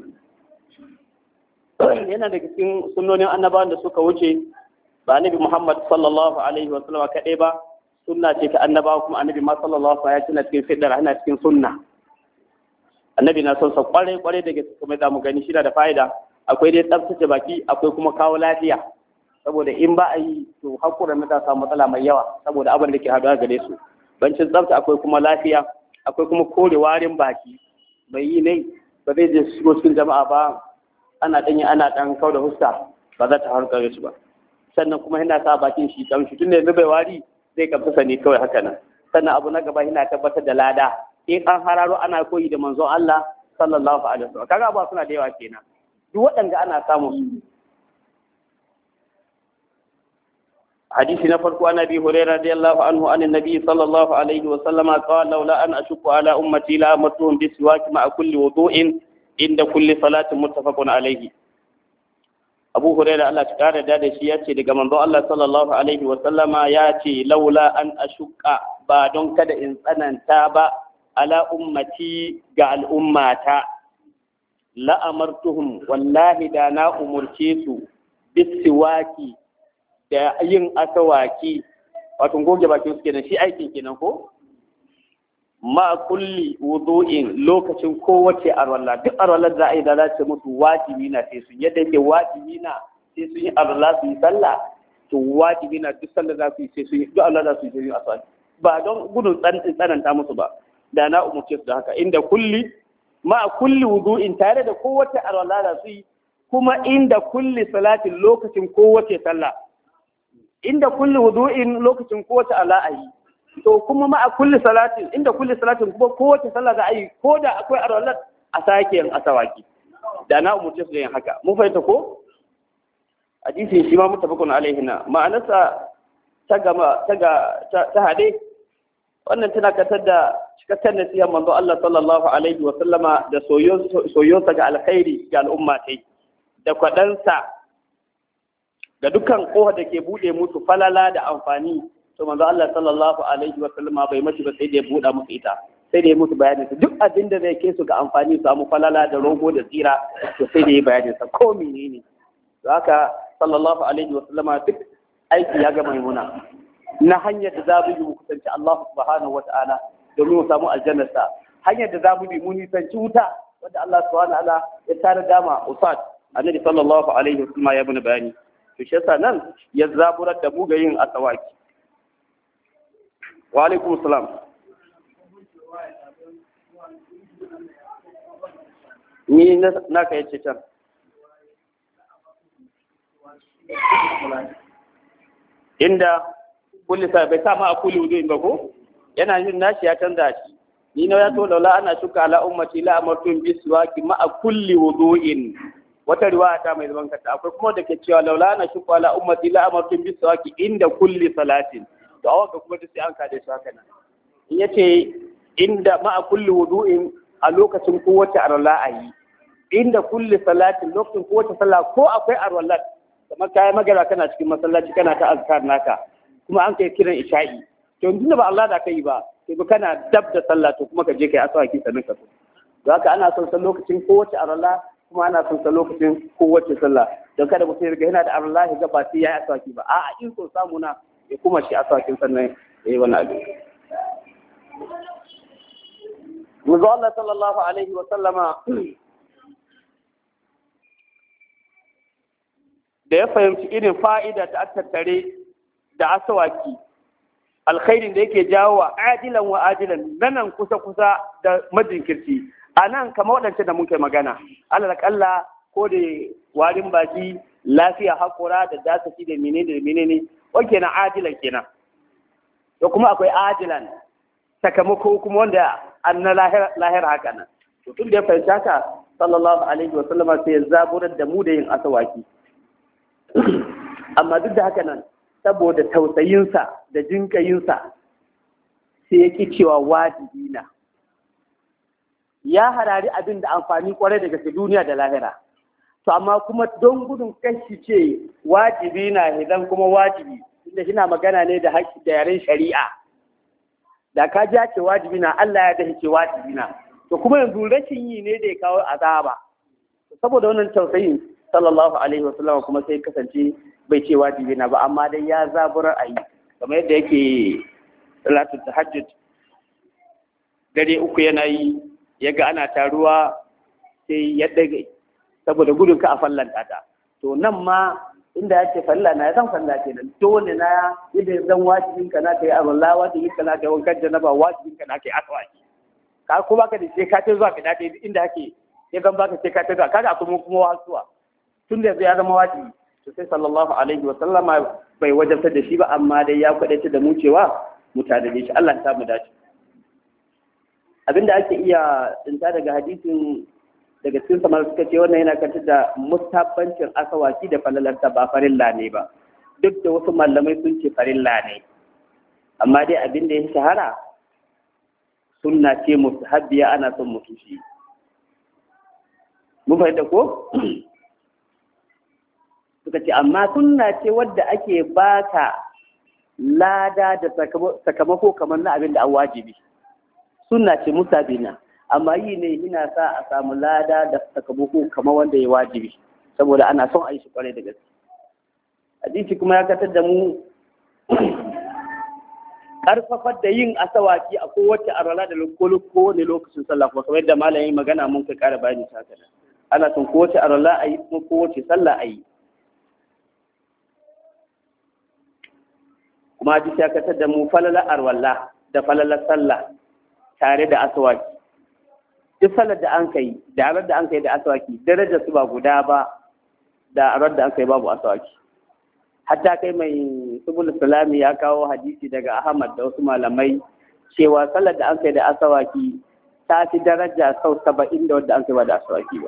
yana da cikin sunnonin annabawan da suka wuce ba annabi Muhammad sallallahu alaihi wa sallam kadai ba sunna ce ta annabawa kuma annabi ma sallallahu alaihi wa sallam cikin fidda ana cikin sunna annabi na son sa kware kware daga kuma za mu gani shi da fa'ida akwai dai tsaftace baki akwai kuma kawo lafiya saboda in ba a yi to hakura na ta samu matsala mai yawa saboda abin da ke haɗuwa gare su bancin tsafta akwai kuma lafiya akwai kuma kore warin baki bai yi ne ba zai je shigo cikin jama'a ba ana ɗanyi ana ɗan kau da huska ba za ta harkar su ba sannan kuma yana sa bakin shi kamshi tun da yanzu bai wari zai kamfasa ne kawai haka nan sannan abu na gaba yana tabbatar da lada in an hararo ana koyi da manzon Allah sallallahu alaihi wasallam kaga ba suna da yawa kenan duk waɗanda ana samu hadisi na farko an Abi Hurairah radiyallahu anhu an annabi sallallahu alaihi wasallam qala laula an ashqa ala ummati la amartuhum biswak ma'a kulli wudu'in inda kulli salatin muttafaqun alaihi Abu Hurairah Allah ya kare da shi ya ce daga manzo Allah sallallahu alaihi wa sallama ya ce laula an ashqa ba don kada in tsananta ba ala ummati ga al'ummata la amartuhum wallahi da na umurce su bisiwaki da yin asawaki wato goge bakin su kenan shi aikin kenan ko ma kulli wudu'in lokacin kowace arwalla duk arwallar za a yi da za ta mutu wajibi na sai su yadda yake wajibi na sai su yi arwalla su yi sallah to wajibi na duk sallah za su yi sai su yi duk Allah za su yi sai asali ba don gudun tsananta musu ba da na umurce su da haka inda kulli ma kulli wudu'in tare da kowace arwalla da su yi kuma inda kulli salatin lokacin kowace sallah inda kulli wudu'in lokacin kowace ala'ayi to kuma ma a kulli salatin inda kulli salatin kuma kowace sallah za a yi ko da akwai arwalat a sake yin asawaki da na umurce su da yin haka mun fahimta ko hadisi shi ma mutafakun alaihi na ma'anarsa ta gama ta ga ta hade wannan tana katar da cikakken nasiha manzo Allah sallallahu alaihi wa sallama da soyonsa ga alkhairi ga al'umma tai da kwadansa da dukkan kowa da ke bude musu falala da amfani to manzo Allah sallallahu alaihi wa sallama bai mashi ba sai da ya buɗa musu ita sai da ya musu bayanin su duk abin da zai kai su ga amfani su samu falala da rogo da tsira to sai da ya bayanin sa ko menene to haka sallallahu alaihi wa sallama duk aiki ya ga maimuna na hanyar da za mu yi mu kusanci Allah subhanahu wa ta'ala domin mu samu aljannar sa hanyar da za mu bi mu nisanci wuta wanda Allah subhanahu wa ta'ala ya tare dama usat annabi sallallahu alaihi wasallam ya bani bayani to shi yasa nan ya zaburar da mu ga yin asawaki. Wa alaikum salam. Ni na ka yace can inda kulli sa bai sa ma a kulli wudu ba ko yana yin nashi ya canza shi ni na ya to laula ana shuka ala ummati la amartum biswaki ma a kulli wudu'in wata riwaya ta mai zaman kanta akwai kuma da ke cewa laula ana shuka ala ummati la amartum biswaki inda kulli salatin to a wanda kuma sai an kade su haka nan in yace inda ma a kulli wudu'in a lokacin kowace arwala ayi inda kulli salatin lokacin kowace sallah ko akwai arwala kamar kayan magana kana cikin masallaci kana ta azkar naka kuma an kai kiran isha'i to tunda ba Allah da kai ba sai ba kana dab da sallah to kuma ka je kai aswaki sanin ka to don haka ana son san lokacin kowace arwala kuma ana son san lokacin kowace sallah don kada mutum ya riga yana da arwala ya ga ba sai ya aswaki ba a'a in so samu na ya kuma shi aswakin sannan yayi wani abu Manzo Allah sallallahu alaihi wa sallama da ya fahimci irin fa'ida da aka tattare da asawaki alkhairin da yake jawo wa ajilan wa ajilan nan kusa-kusa da majinkirci a nan kama waɗance da muke magana alalakalla ko da warin baki lafiya haƙura da dasashi da menene da menene wanke na ajilan kenan da kuma akwai ajilan sakamako kuma wanda an na lahira haka nan to tun da ya fahimci haka sallallahu alaihi wa sallama sai ya zaburar da mu da yin asawaki amma duk da haka nan saboda tausayinsa da jinkayinsa sai ya ki cewa wajibi na ya harari abin da amfani kwarai daga duniya da lahira to amma kuma don gudun kashi ce wajibi na idan kuma wajibi inda shi na magana ne da haƙƙi da yaren shari'a da ka ja ce wajibi na Allah ya dace ce wajibi na to kuma yanzu rashin yi ne da ya kawo azaba saboda wannan tausayin sallallahu alaihi wasallam kuma sai kasance bai ce wajibi na ba amma dai ya zaburar a yi kamar yadda yake salatu tahajjud dare uku yana yi yaga ana taruwa sai ya dage saboda gudun ka a fallanta ta to nan ma inda ya ce falla na ya san falla kenan dole na yadda zan wajibin ka na kai Allah wajibin ka na kai wankan janaba wajibin ka na kai aswaki ka ko baka da sai ka ta zuwa ka dace inda ake ya gan baka sai ka ta zuwa kaga kuma kuma wasuwa tun da ya zama wajibi to sai sallallahu alaihi wa sallama bai wajabtar da shi ba amma dai ya kwadace da mu cewa mu tare shi Allah ya mu dace abinda ake iya tsinta daga hadisin daga cikin samar suka ce wannan yana kantar da mustabbancin asawaki da falalarta ba farilla ne ba duk da wasu malamai sun ce farilla ne amma dai abinda ya shahara sunna ce mustahabbiya ana son mutu shi mun fahimta ko suka ce amma sunna ce wadda ake baka lada da sakamako kamar na abin da an wajibi sunna ce musabina amma yi ne ina sa a samu lada da sakamako kamar wanda ya wajibi saboda ana son a yi shi kwarai da gaske hadisi kuma ya katar da mu karfafar da yin asawaki a kowace arwala da kowane lokacin sallah kuma kamar yadda malamin magana mun kai kara bayani ta haka ana son kowace arwala a yi kuma kowace sallah a yi kuma hadisi ya katar da mu falala arwala da falala sallah tare da asawaki duk sallar da an kai da arar da an kai da asawaki darajar su ba guda ba da arar da an kai babu asawaki hatta kai mai subul salami ya kawo hadisi daga Ahmad da wasu malamai cewa sallar da an kai da asawaki ta fi daraja sau saba'in da wadda an kai ba da asawaki ba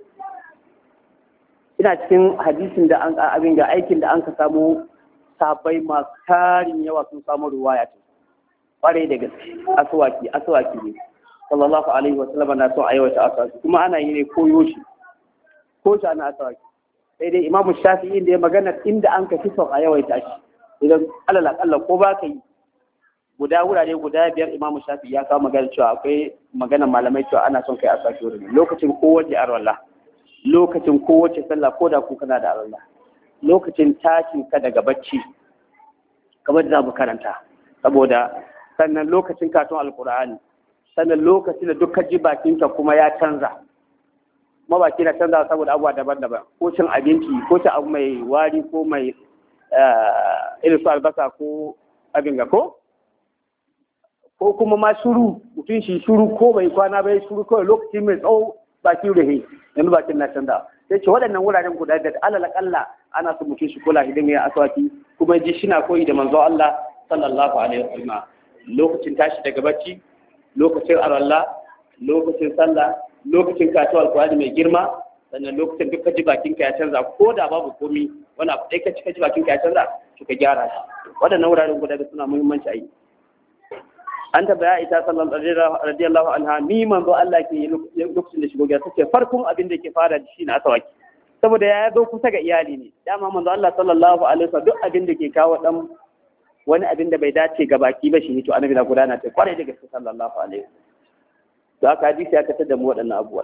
ina cikin hadisin da an abin ga aikin da an ka samu sabai masu tarin yawa sun samu ruwaya ta kwarai da gaske asawaki asawaki ne sallallahu alaihi wa sallam na son aiwata asawaki kuma ana yi ne koyo shi ko shi ana asawaki sai dai imamu shafi'i da ya magana inda an ka fi son a yawaita shi idan alal akalla ko ba ka yi guda wurare guda biyar imamu shafi'i ya kawo magana cewa akwai magana malamai cewa ana son kai asawaki wurin lokacin kowace arwallah lokacin kowace sallah ko da ku kana da arwallah lokacin tashin ka daga bacci kamar da mu karanta saboda sannan lokacin katon alkur'ani sannan lokacin da dukkan ji bakinka kuma ya canza mabaki na canza saboda abubuwa daban-daban ko cin abinci ko cin abu mai wari ko mai irin su albasa ko abin ga ko ko kuma ma shuru mutum shi shuru ko bai kwana bai shuru kawai lokaci mai tsawo baki rahe yanzu bakin na canza sai ce waɗannan wuraren guda da alal akalla ana so mutum shi kula idan ya aswaki kuma ji shi na koyi da manzo Allah sallallahu alaihi wasallam lokacin tashi daga bacci lokacin aralla lokacin sallah lokacin kasuwar alkurani mai girma sannan lokacin duk kaji bakin ka ya canza ko da babu komi wani abu ɗaya kaci kaji bakin ka ya canza to ka gyara shi waɗannan wuraren guda da suna muhimmanci a yi an tabbaya ita sallallahu radiyallahu anha ni manzo Allah ke lokacin da shigo gida take farkon abin da ke fara da shi na asawaki saboda ya zo kusa ga iyali ne dama manzo Allah sallallahu alaihi wasallam duk abin da ke kawo dan wani abin da bai dace ga baki ba shi to annabi na gudana ta kwarai da gaske sallallahu alaihi wasallam to aka hadisi ya katar da mu waɗannan abubuwa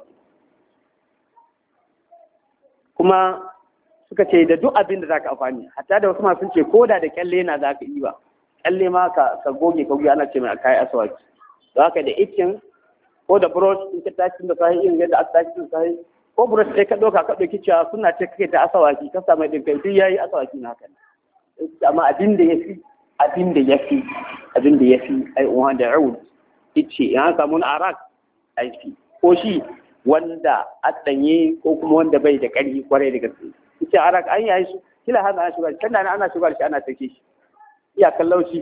kuma suka ce da duk abin da zaka amfani hatta da wasu masu ce ko da da kyalle na zaka yi ba kyalle ma ka ka goge ka goge ana ce mai akai aswaki to haka da ikin ko da brush in ka tashi da sahi in yadda aka tashi da sahi ko brush sai ka doka ka dauki cewa suna ce kake ta asawaki ka samu din kai duk yayi asawaki na haka amma abin da yafi abin da yafi abin da yafi ai uwan da raud ice in aka mun arak aiki ko shi wanda a ɗanye ko kuma wanda bai da ƙarfi kwarai da gaske ita arak an yayi su kila har ana shugar kan ana shugar shi ana sake shi iya kallon shi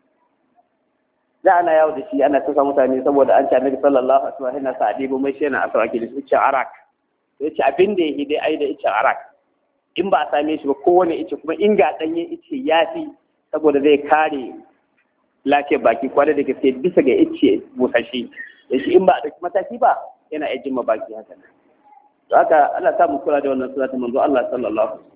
da ana yawo da shi ana tusa mutane saboda an ce annabi sallallahu alaihi wasallam yana sa adibo mai shi yana asawaki da shi arak yace abin da yake dai ai da ice arak in ba a same shi ba kowane ice kuma in ga ɗanye ice yafi saboda zai kare lafiyar baki kwarai da gaske bisa ga ice busashi da shi in ba a ɗauki mataki ba yana iya jima baki haka nan to haka Allah ta mu kula da wannan sunata manzo Allah sallallahu alaihi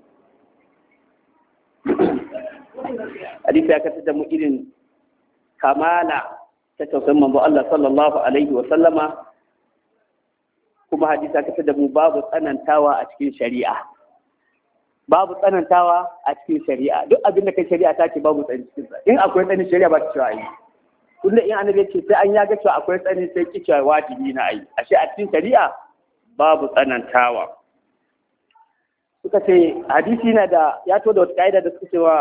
wasallam hadisi ya kasance da mu irin kamala ta tausayin manzo Allah sallallahu alaihi wasallama kuma hadisi ya kasance da mu babu tsanantawa a cikin shari'a babu tsanantawa a cikin shari'a duk abin da kai shari'a ta ce babu tsanani cikin sa in akwai tsanin shari'a ba ta cewa yi kullum in annabi ce sai an yaga cewa akwai tsani sai ki cewa wajibi na ayi ashe a cikin shari'a babu tsanantawa suka ce hadisi na da ya to da wata kaida da suka cewa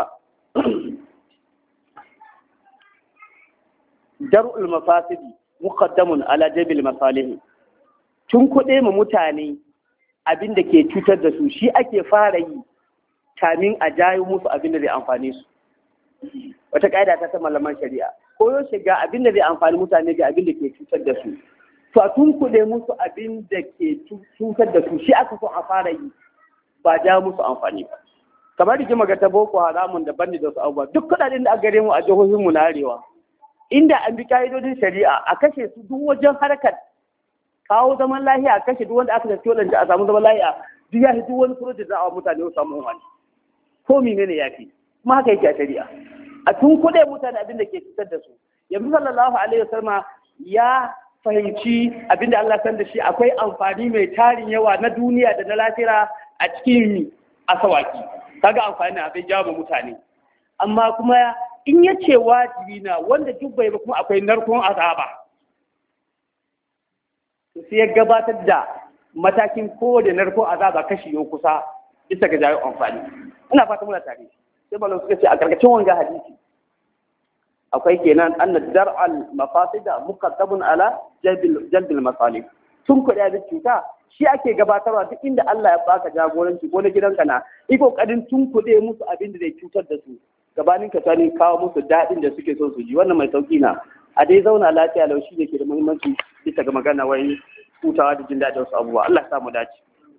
dar'ul mafasidi muqaddamun ala jabil masalih tun kuɗe mu mutane abin da ke cutar da su shi ake fara yi kamin a jayo musu abin da zai amfane su wata kaida ta ta malaman shari'a koyo shiga abin da zai amfani mutane ga abin da ke cutar da su to a tunkuɗe musu abin da ke cutar da su shi aka so a fara yi ba ja musu amfani ba kamar rigima ga ta boko haramun da bandi da wasu abubuwa duk kuɗaɗen da aka gare mu a jihohinmu na arewa inda an bi ka'idodin shari'a a kashe su duk wajen harkar kawo zaman lahiya a kashe duk wanda aka tafi wadanda a samu zaman lahiya duk ya duk wani project za a mutane su samu wani ko menene ya fi kuma haka yake a shari'a a tun kuɗe mutane abin da ke cutar da su yanzu sallallahu alaihi wasallam ya fahimci abin da Allah san da shi akwai amfani mai tarin yawa na duniya da na lafira a cikin asawaki kaga amfani na abin jawo mutane amma kuma in ya ce wajibi na wanda duk bai ba kuma akwai narkon azaba sai ya gabatar da matakin kowane narkon azaba kashi yau kusa bisa ga jawo amfani ina fata muna tare sai malam suka ce a karkashin wanga hadisi akwai kenan anna dar'al mafasida muqaddamun ala jalbil jalbil masalih tun kuɗi da cuta shi ake gabatarwa duk inda Allah ya baka jagoranci ko na gidanka na yi kokarin tun kuɗe musu abin da zai cutar da su gabanin ka tani kawo musu daɗin da suke so su ji wannan mai sauki na a dai zauna lafiya lau shi ne ke da muhimmanci bisa ga magana wai hutawa da jin daɗin wasu abubuwa Allah ya samu dace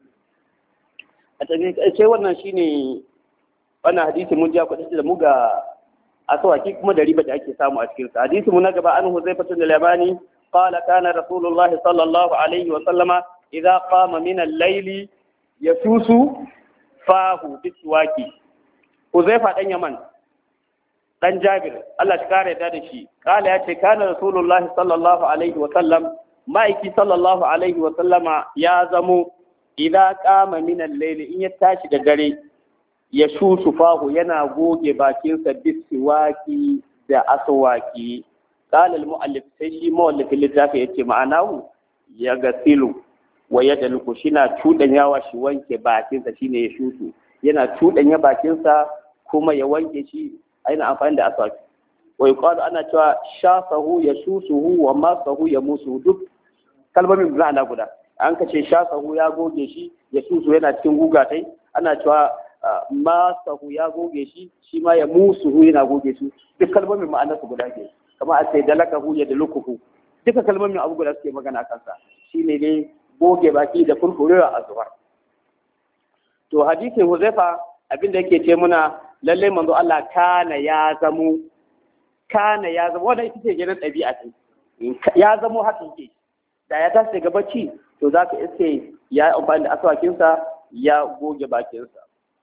a tabi wannan shine wannan hadisi mun ja kuɗi da mu ga asawaki kuma da riba da ake samu a cikin sa hadisi mun na gaba an Huzaifa bin Yamani qala kana Rasulullah sallallahu alaihi wa sallama idza qama min al-layli yasusu fahu biswaki Huzaifa dan Yaman dan Jabir Allah ya kare da shi kala ya ce kana Rasulullah sallallahu alaihi wa sallam ma'aiki sallallahu alaihi wa sallama ya zamo idza qama min al-layli in ya tashi da dare ya shusu fahu yana goge bakinsa bisiwaki da aswaki qala al-mu'allif sai shi mawallafin littafi yace ma'anahu ya gasilu wa yadluku shina tudanyawa shi wanke bakinsa shine ya shusu yana tudanya bakinsa kuma ya wanke shi aina amfani da aswaki wa yuqalu ana cewa shafahu yasusuhu wa masahu yamusu duk kalmomin ma'ana guda an kace shafahu ya goge shi yasusu yana cikin gugatai ana cewa masahu ya goge shi shi ma ya musuhu yana goge shi duk kalmomin ma'anar su guda ke kamar a sai dalakahu ya dalukuhu duka kalmomin abu guda suke magana a kansa shine ne goge baki da kurkurewa a zuwa to hadisin Huzaifa abinda yake ce muna lalle manzo Allah kana ya zamo kana ya zamo wanda ita ce gidan ɗabi'a ce ya zamo haka yake da ya tashi daga bacci to zaka iske ya amfani da aswakinsa ya goge bakinsa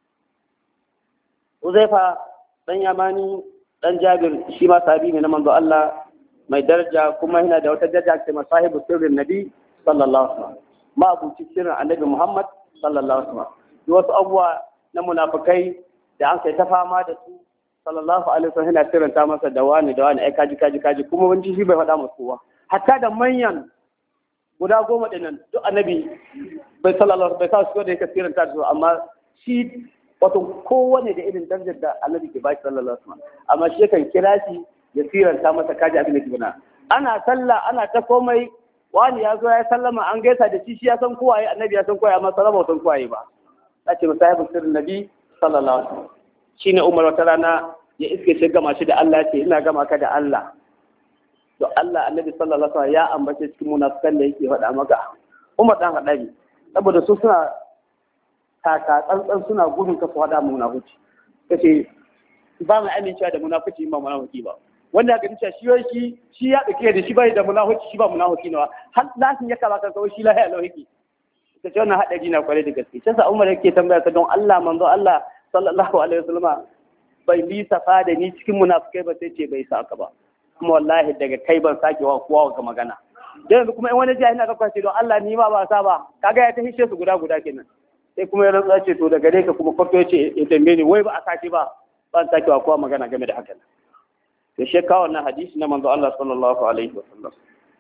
Uzaifa dan Yamani dan Jabir shi ma sahabi ne na manzo Allah mai daraja kuma yana da wata daraja ce masahibu sirrin Nabi sallallahu alaihi wasallam ma abuci sirrin Annabi Muhammad sallallahu alaihi wasallam duk wasu abuwa na munafikai da an kai ta fama da su sallallahu alaihi wasallam yana sirranta masa da wani da wani ai kaji kaji kaji kuma wani shi bai faɗa masa kowa hatta da manyan guda goma dinnan duk Annabi bai sallallahu bai sa su da yake sirranta su amma shi wato kowane da irin darajar da Allah ke ba shi sallallahu alaihi wasallam amma shi kan kira shi ya siranta masa kaji abin da ke bana ana sallah ana ta komai wani ya zo ya sallama an gaisa da shi shi ya san kowaye annabi ya san kowaye amma sallama san kowaye ba sace musahibul sirrin nabi sallallahu alaihi wasallam shine Umar wata rana ya iske shi gama shi da Allah ce ina gama ka da Allah to Allah annabi sallallahu alaihi wasallam ya ambace cikin munafikan da yake faɗa maka Umar dan Hadabi saboda su suna kaka tsantsan suna gudun ka faɗa mu munafici kace ba mai amincewa da munafici ba munafiki ba wanda ga cewa shi wai shi shi ya dake da shi bai da munafici shi ba munafiki ne har lasin ya kaba kan shi lahiya lauhiki kace wannan hadari na kware da gaske sai sa Umar yake tambaya ka don Allah manzo Allah sallallahu alaihi wasallam bai bi safa da ni cikin munafikai ba sai ce bai saka ba kuma wallahi daga kai ban sake wa kowa ga magana dan kuma in wani jiya ina ga kwace don Allah ni ma ba sa ba kaga ya ta hishe su guda guda kenan sai kuma ya rantsa ce to daga gare ka kuma farko ya ce ya tambaye ni wai ba a sake ba ban sake wa kowa magana game da hakan to shi kawo wannan hadisi na manzo Allah sallallahu alaihi wasallam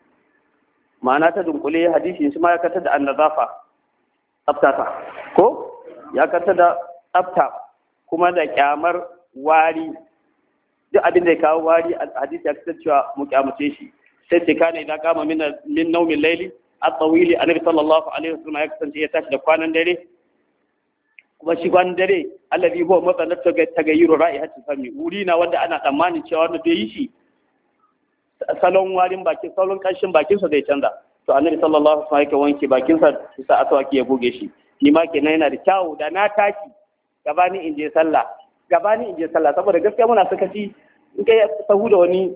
ma'ana ta dunkule hadisi shi ma ya kata da annazafa tsafta ko ya kata da tsafta kuma da kyamar wari duk abin da ya kawo wari a hadisi ya kata cewa mu kyamace shi sai ce kana idan kama min min naumin laili at-tawili annabi sallallahu alaihi wasallam ya kasance ya tashi da kwanan dare kuma shi kwanan dare allazi huwa matsalar tagayyuru ra'ihati fami wuri na wanda ana tsammanin cewa wanda bai yi shi salon warin bakin salon kashin bakin sa zai canza to annabi sallallahu alaihi wasallam yake wanke bakin sa sa aswaki ya goge shi ni ma kenan yana da kyawu da na tashi gabani in je sallah gabani in je sallah saboda gaskiya muna sakaci in kai sahu da wani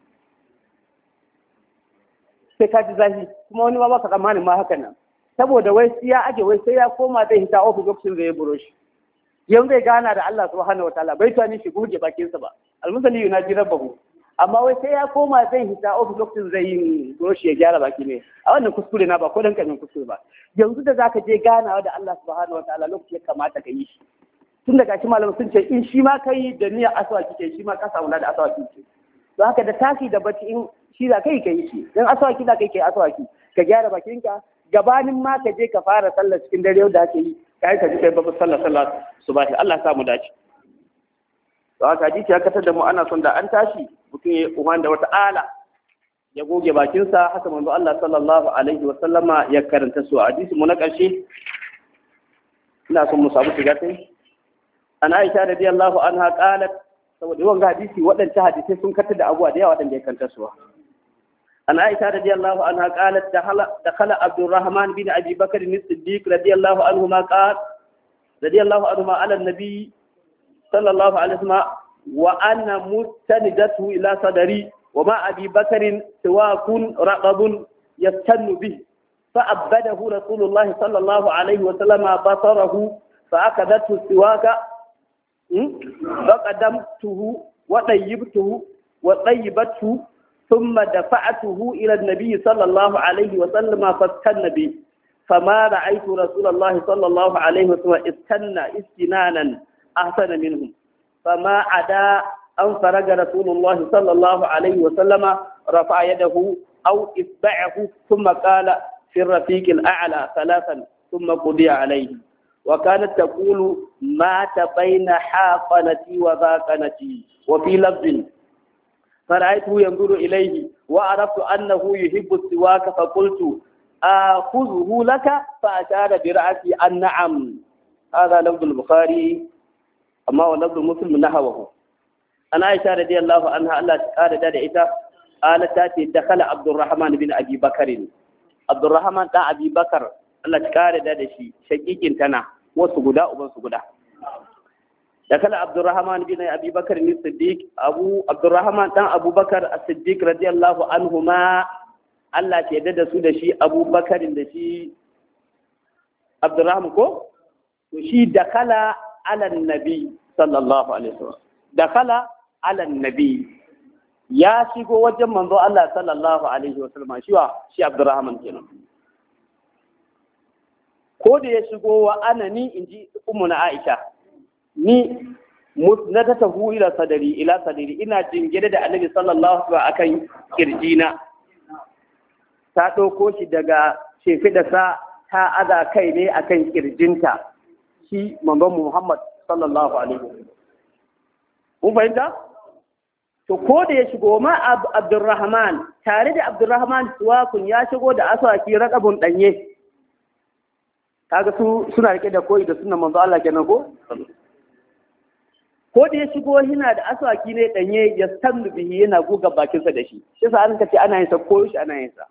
sai ka ji zafi kuma wani ma baka tsammanin ma haka nan saboda wai sai ya aje wai sai ya koma zai hita ofis lokacin zai buro shi yanzu zai gana da Allah subhanahu wataala bai tani shi goge bakin sa ba almusali yunaji rabbahu amma wai sai ya koma zai hita ofis lokacin zai yin buro shi ya gyara baki ne a wannan kuskure na ba ko dan kanin kuskure ba yanzu da zaka je ganawa da Allah subhanahu wataala lokacin ya kamata ka yi shi tun daga shi malamin sun ce in shi ma kai da niyyar aswaki ke shi ma ka samu da aswaki ke don haka da tashi da bacci in shi da kai ka yi shi dan aswaki da kai kai aswaki ka gyara bakinka gabanin ma ka je ka fara sallar cikin dare da ake yi ka yi ka ji kai babu sallar sallar subahi Allah samu dace to haka hadisi ya katar da mu ana son da an tashi mutum ya uman da wata ala ya goge bakinsa haka manzo Allah sallallahu alaihi wa sallama ya karanta su hadisi mu na karshe ina son mu samu shiga tai ana Aisha radiyallahu anha qalat saboda yawan hadisi waɗancan hadisai sun katar da abuwa da yawa waɗanda ya karanta su عن عائشة رضي الله عنها قالت دخل, دخل عبد الرحمن بن أبي بكر الصديق رضي الله عنهما قال رضي الله عنهما على النبي صلى الله عليه وسلم وأنا مستندته إلى صدري وما أبي بكر سواك رقب يستن به فأبده رسول الله صلى الله عليه وسلم بصره فأخذته السواك فقدمته وطيبته وطيبته ثم دفعته إلى النبي صلى الله عليه وسلم فاستنى به فما رأيت رسول الله صلى الله عليه وسلم استنى استنانا أحسن منهم فما عدا أن فرج رسول الله صلى الله عليه وسلم رفع يده أو إصبعه ثم قال في الرفيق الأعلى ثلاثا ثم قضي عليه وكانت تقول مات بين حاقنتي وذاقنتي وفي لفظ فرأيته ينظر إليه وعرفت أنه يحب السواك فقلت آخذه لك فأشار برأسي أن نعم. هذا لفظ البخاري أما هو لفظ مسلم نحوه. أنا عائشة رضي الله عنها الله قال ذلك قالت تاتي دخل عبد الرحمن بن أبي بكر عبد الرحمن بن أبي بكر الله قال ذلك شقيق تنا وسجدا وبن سجدا. دخل عبد الرحمن بن أبي بكر الصديق أبو عبد الرحمن بن أبو بكر الصديق رضي الله عنهما الله يدد su da shi Abu Bakar da shi Abdurrahman ko to shi dakala ala nabi sallallahu alaihi wasallam dakala ala nabi ya shigo wajen manzo Allah sallallahu alaihi wasallam shi wa shi Abdurrahman kenan ko da ya shigo wa anani inji ummu na Aisha ni musnadatahu ila sadari ila sadari ina jingire da annabi sallallahu alaihi wasallam akan kirjina ta ɗauko shi daga shefi da sa ta aza kai ne akan kirjinta shi manzon Muhammad sallallahu alaihi wasallam kun fahimta to ko da ya shigo ma Abdurrahman tare da Abdurrahman suwakun ya shigo da aswaki raqabun danye kaga su suna rike da koyi da sunan manzo Allah kenan ko ko da ya shigo hina da aswaki ne danye ya sannu bihi yana guga bakinsa da shi shi sa an kace ana yin sa koyo shi ana yin sa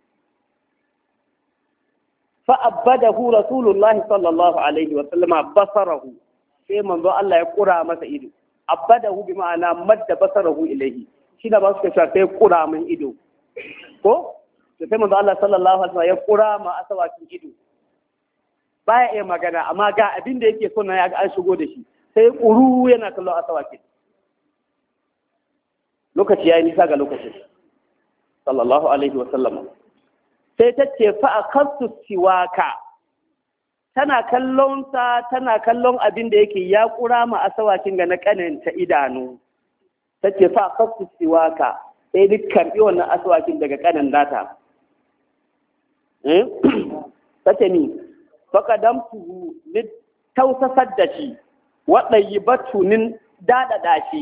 fa abadahu rasulullahi sallallahu alaihi wa sallama basarahu sai manzo Allah ya kura masa ido abadahu bi ma'ana madda basarahu ilaihi shi da ba su kace sai kura min ido ko sai manzo Allah sallallahu alaihi wa sallam ya kura ma aswakin ido baya iya magana amma ga abin da yake so na ya ga an shigo da shi sai ƙuru yana kallon asawakin lokaci ya yi nisa ga lokacin sallallahu alaihi wasallam sai ta ce fa a kasu siwaka tana kallon sa tana kallon abin da yake ya ƙura ma asawakin ga na kananta idanu ta ce fa a kasu siwaka sai duk karɓi wannan asawakin daga kanan nata ta ce ni faƙadamtuhu ni tausasar da shi waɗayi batunin daɗaɗa shi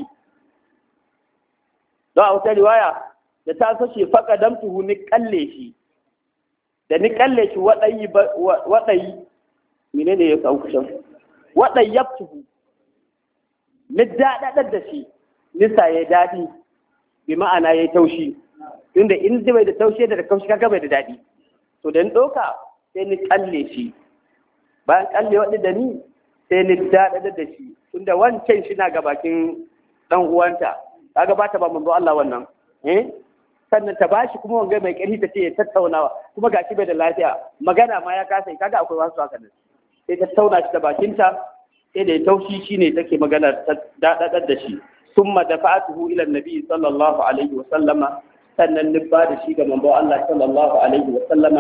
don a wata riwaya da ta so shi faƙadamtuhu ni ƙalle shi da ni ƙalle shi waɗayi waɗayi mine ne ya kawo kushan waɗayi yabtuhu ni daɗaɗar da shi nisa ya daɗi bi ma'ana ya yi taushi inda in bai da taushi da kaushi kaga bai da daɗi to da ni ɗauka sai ni ƙalle shi bayan kalle waɗi da ni sai ni daɗaɗa da shi tunda wancan shi na ga bakin ɗan uwanta kaga ba ta ba manzo Allah wannan eh sannan ta bashi kuma wanga mai ƙarfi ta ce ya tattaunawa kuma gashi bai da lafiya magana ma ya kasa kaga akwai wasu haka nan sai ta tauna shi da bakinta sai da ya taushi shine take magana ta daɗaɗar da shi summa dafa'atuhu ila annabi sallallahu alaihi wa sallama sannan ni ba da shi ga manzo Allah sallallahu alaihi wa sallama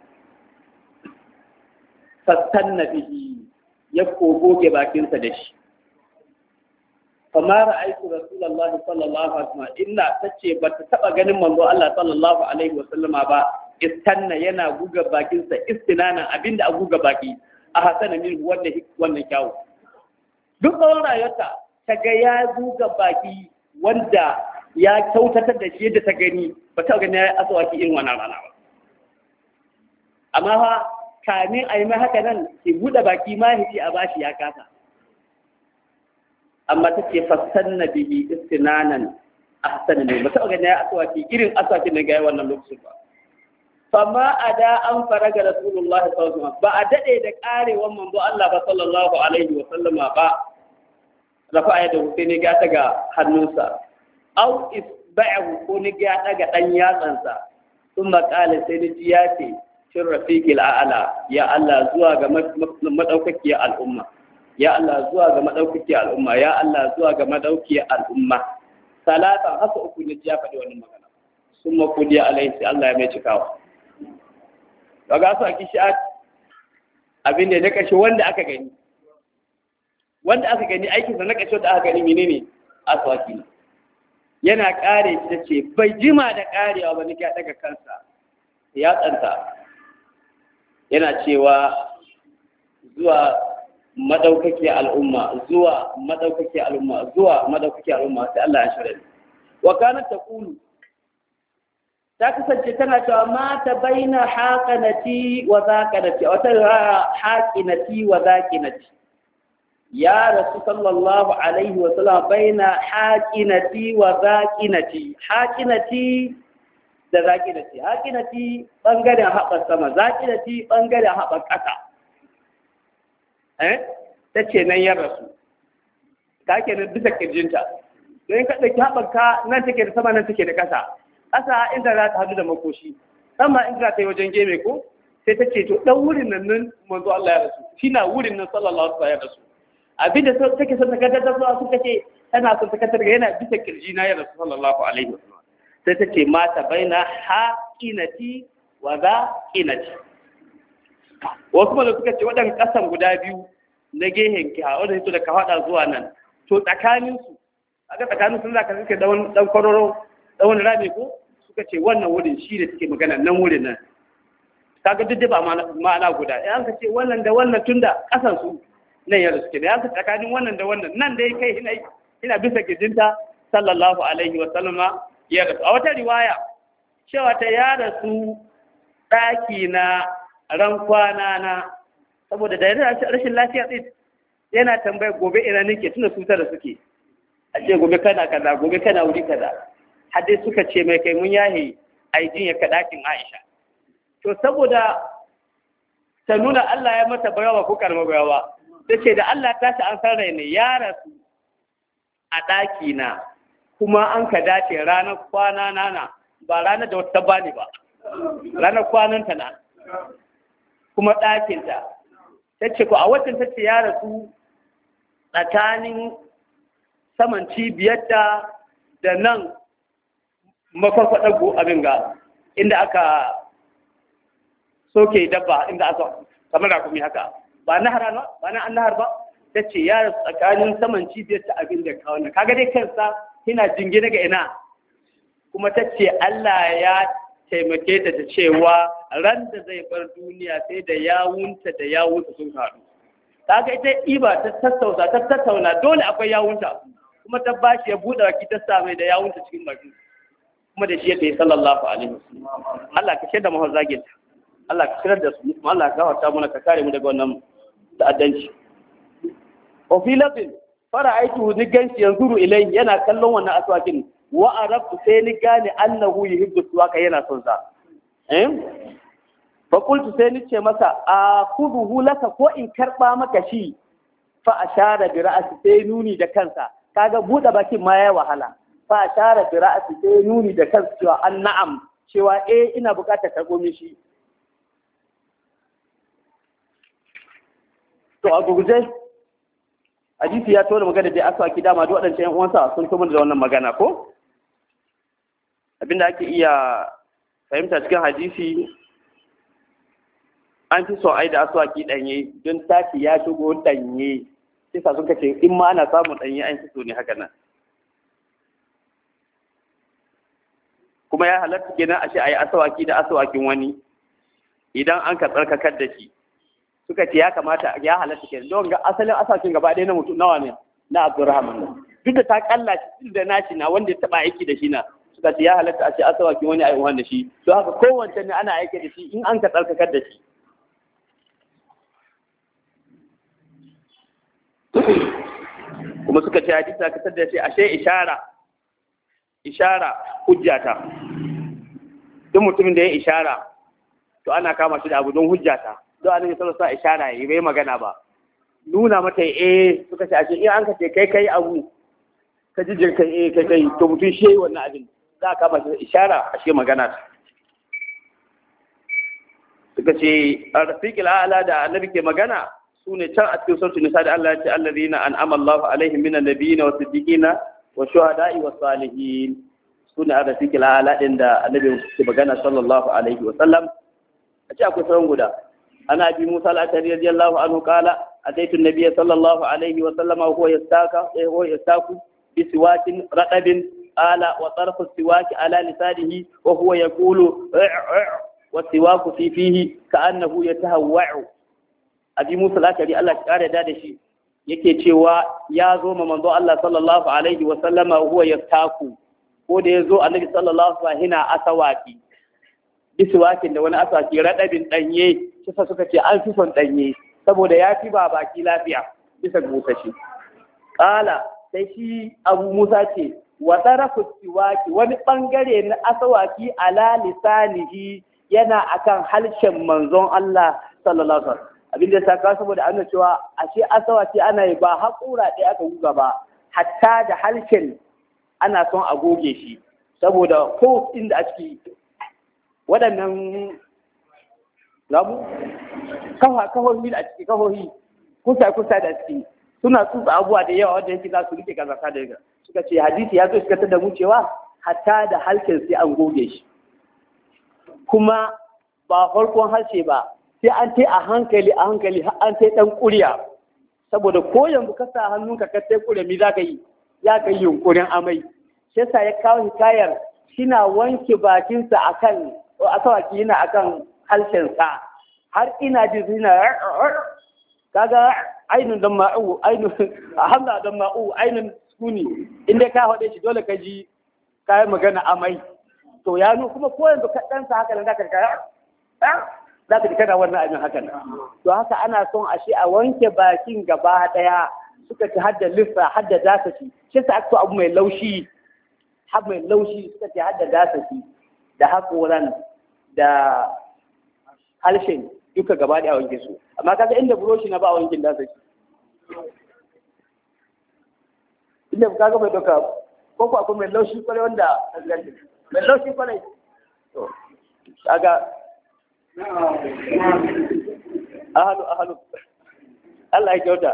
fastanna bihi ya kogoge bakinsa da shi kamar ra'aytu rasulullah sallallahu alaihi wasallam illa tace bata taba ganin manzo Allah sallallahu alaihi wasallama ba istanna yana guga bakinsa istinanan abinda a guga baki a hasana min wanda wannan kyawu duk tsawon rayuwarta ta ga ya guga baki wanda ya kyautatar da shi yadda ta gani ba ta gani ya asawaki irin wannan rana ba amma fa kamin a yi mai haka nan ke buɗe baki mahaifi a bashi ya kasa amma ta ce fassan na bihi istinanan a hassan ne ba taɓa gani ya aswaki irin aswakin da gaya wannan lokacin ba fama a da an fara ga rasulullahi sallallahu alaihi ba a daɗe da ƙarewan manzo Allah ba sallallahu alaihi wa sallama ba rafa ya da husaini ga ta ga hannunsa au isba'ahu ko ni ga daga dan yatsansa sun maƙala sai ni ji ya ce shin rafiqil a'la ya Allah zuwa ga madaukakiyar al'umma ya Allah zuwa ga madaukakiyar al'umma ya Allah zuwa ga madaukakiyar al'umma salatan haka uku ne ya faɗi wannan magana summa qudiya alaihi sai Allah ya mai cikawa daga su aki shi abin da na kashe wanda aka gani wanda aka gani aikinsa na kashe da aka gani menene aswaki yana kare shi ce bai jima da karewa ba nake daga kansa ya tsanta yana cewa zuwa madaukake al'umma zuwa madaukake al'umma zuwa madaukake al'umma sai Allah ya shirya wa kanat taqulu ta kasance tana cewa mata baina haqanati wa zaqanati wata haqinati wa zaqinati ya rasu sallallahu alaihi wa sallam baina haqinati wa zaqinati haqinati da zaqinati haqinati bangaren haɓar sama zaqinati bangaren haɓar ƙasa eh tace nan ya rasu ta kenan bisa kirjinta don ka dauki haɓar ka nan take da sama nan take da ƙasa ƙasa inda za ta hadu da makoshi sama inda za ta yi wajen geme ko sai ta ce to dan wurin nan nan manzo Allah ya rasu shi na wurin nan sallallahu alaihi wasallam ya rasu abinda take son ta kaddar da su suka ce tana son ta kaddar yana bisa kirji na ya rasu sallallahu alaihi wasallam sai ta ce mata baina haqinati wa zaqinati wasu mana suka ce waɗannan ƙasan guda biyu na gehen ki a wanda su da ka faɗa zuwa nan to tsakanin su aka tsakanin su za ka suke dan kwararo da wani rami ko suka ce wannan wurin shi da suke magana nan wurin nan kaga duk da ba ma'ana guda an ka ce wannan da wannan tunda kasan su nan ya suke da yanka tsakanin wannan da wannan nan dai kai ina ina bisa gidinta sallallahu alaihi wa sallama ya rasu a wata riwaya cewa ta ya rasu daki na ran kwana na saboda da yana rashin lafiya tsit yana tambaya gobe ina nake tuna su da suke a ce gobe kana kaza gobe kana wuri kaza hadai suka ce mai kai mun yahe aijin ya ka dakin Aisha to saboda ta nuna Allah ya mata bayawa ko karma bayawa tace da Allah ta ta an san ne ya rasu a daki na kuma an ka dace ranar kwana nana ba ranar da wata bani ba ranar kwanan ta na kuma dakin ta tace ko a watan tace ya rasu tsakanin saman cibiyarta da nan makwarkwadar abin ga inda aka soke dabba inda aka kamar rakumi haka ba na harana ba na annahar ba ta ce ya tsakanin saman cibiyar ta abin da kawo na kaga dai kansa yana jingine ga ina kuma ta ce Allah ya taimake ta da cewa ran da zai bar duniya sai da yawunta da yawunta sun haɗu kaga ita iba ta tattausa ta tattauna dole akwai yawunta kuma ta bashi ya buɗe baki ta sa mai da yawunta cikin baki kuma da shi ya tayi sallallahu alaihi wasallam Allah ka shaida mu zagin Allah ka shirar da su kuma Allah ka gafarta mana ka kare mu daga wannan ta'addanci wa fi lafin fara'aitu ni ganshi yanzuru ilai yana kallon wannan aswakin wa arabtu sai ni gane annahu yuhibbu suwaka yana son sa eh fa qultu sai ni ce masa akuduhu laka ko in karba maka shi fa ashara bi ra'si sai nuni da kansa kaga bude bakin ma yayi wahala fa ashara bi ra'si sai nuni da kansa cewa an na'am cewa eh ina bukatar karbo mishi to a guguje hadisi ya tona magana da aswaki dama duk wadancan yan uwansa sun kuma da wannan magana ko abinda ake iya fahimta cikin hadisi an fi so ai da aswaki danye don taki ya shigo danye sai sa sun kace in ma ana samun danye an fi so ne haka nan kuma ya halatta kenan a ce ayi aswaki da aswakin wani idan an ka tsarkakar da shi suka ce ya kamata ya halatta kenan don ga asalin aswakin gaba ɗaya na mutum nawa ne na Abdurrahman duk da ta kalla shi da nashi na wanda ya taba aiki da shi na suka ce ya halatta a ce aswakin wani ayi wanda shi don haka kowanne ne ana aiki da shi in an ka tsarkakar da shi kuma suka ce hadisi aka tada ce ashe ishara ishara hujjata duk mutumin da ya ishara to ana kama shi da abu don hujjata don annabi sallallahu alaihi wasallam ishara yayi bai magana ba nuna mata eh suka ce ashe in an ka ce kai kai abu ka ji jin kai eh kai kai to mutum shi yayi wannan abin za ka kama shi da ishara ashe magana ta suka ce ar-rafiqil a'la da annabi ke magana sune can a cikin sautin nisa da Allah ya ce allazina an'ama Allahu alaihim minan nabiyina was siddiqina was shuhada'i was salihin sune ar-rafiqil a'la din da annabi ke magana sallallahu alaihi wa sallam a ce akwai sauran guda ana bi Musa al-Ashari radiyallahu anhu qala ataitu an-nabiy sallallahu alaihi wa sallam wa huwa yastaka eh huwa yastaku bi siwakin radabin ala wa tarfu siwaki ala lisanihi wa huwa yaqulu wasiwaku fi fihi ka'annahu yatahawwa'u. Abi Musa al-Ashari Allah ya kare da shi yake cewa ya zo ma manzo Allah sallallahu alaihi wa sallama huwa yastaku, ko da yazo annabi sallallahu alaihi wa asawaki biswakin da wani asawaki radabin danye kisa suka ce an fi son danye saboda ya fi ba baki lafiya bisa busashi. Kala sai shi Abu Musa ce wa tarafu siwaki, wani bangare na asawaki ala lisanihi yana akan halshen manzon Allah sallallahu alaihi wasallam. Abin da ya saka saboda an cewa ashe asawaki ana yi ba haƙura ɗaya aka guga ba, hatta da halshen ana son a goge shi saboda ko inda a ciki waɗannan labu kahohi da a ciki kahohi kusa kusa da ciki suna tsutsa abubuwa da yawa wanda yake za su rike kazaka da yaga. Suka ce hadisi ya zo shi da mu cewa hatta da halshen sai an goge shi, kuma ba farkon harshe ba sai an tai a hankali a hankali har an tai dan kuriya, saboda ko yanzu ka sa hannunka ka tai kuriya mi za ka yi ya ka yi yunkurin amai. Sai sa ya kawo hikayar shina wanke bakinsa akan asawaki yana akan harshensa har ina jin zina kaga ainun dan ma'u ainun hamza dan ma'u ainun sukuni inda ka hade shi dole ka ji kai magana amai to ya nu kuma ko yanzu ka dan sa haka nan zaka ka zaka ji kana wannan abin haka to haka ana son a shi a wanke bakin gaba daya, suka ci hadda lissa hadda dasashi shi sa aka so abu mai laushi har mai laushi suka ci hadda dasashi da hakoran da halshen duka gaba da wanke su, amma kaga inda buroshi na ba wankin da sai inda kaga bai doka ko ko akwai mai laushi kwale wanda mai laushi kwale to kaga ahalu ahalu Allah ya kyauta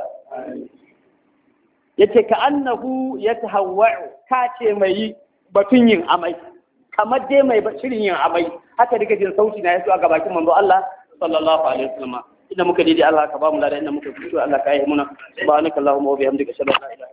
yace ka annahu yatahawwa'u, ka ce mai batun yin amai kamar dai mai shirin yin amai haka daga jin sauti na yaso a gabakin manzo Allah sallallahu alaihi wasallam. Idan muka dai Allah ka ba mu lada, idan muka fito Allah ka yi muna subhanakallahumma wa bihamdika ashhadu an la ilaha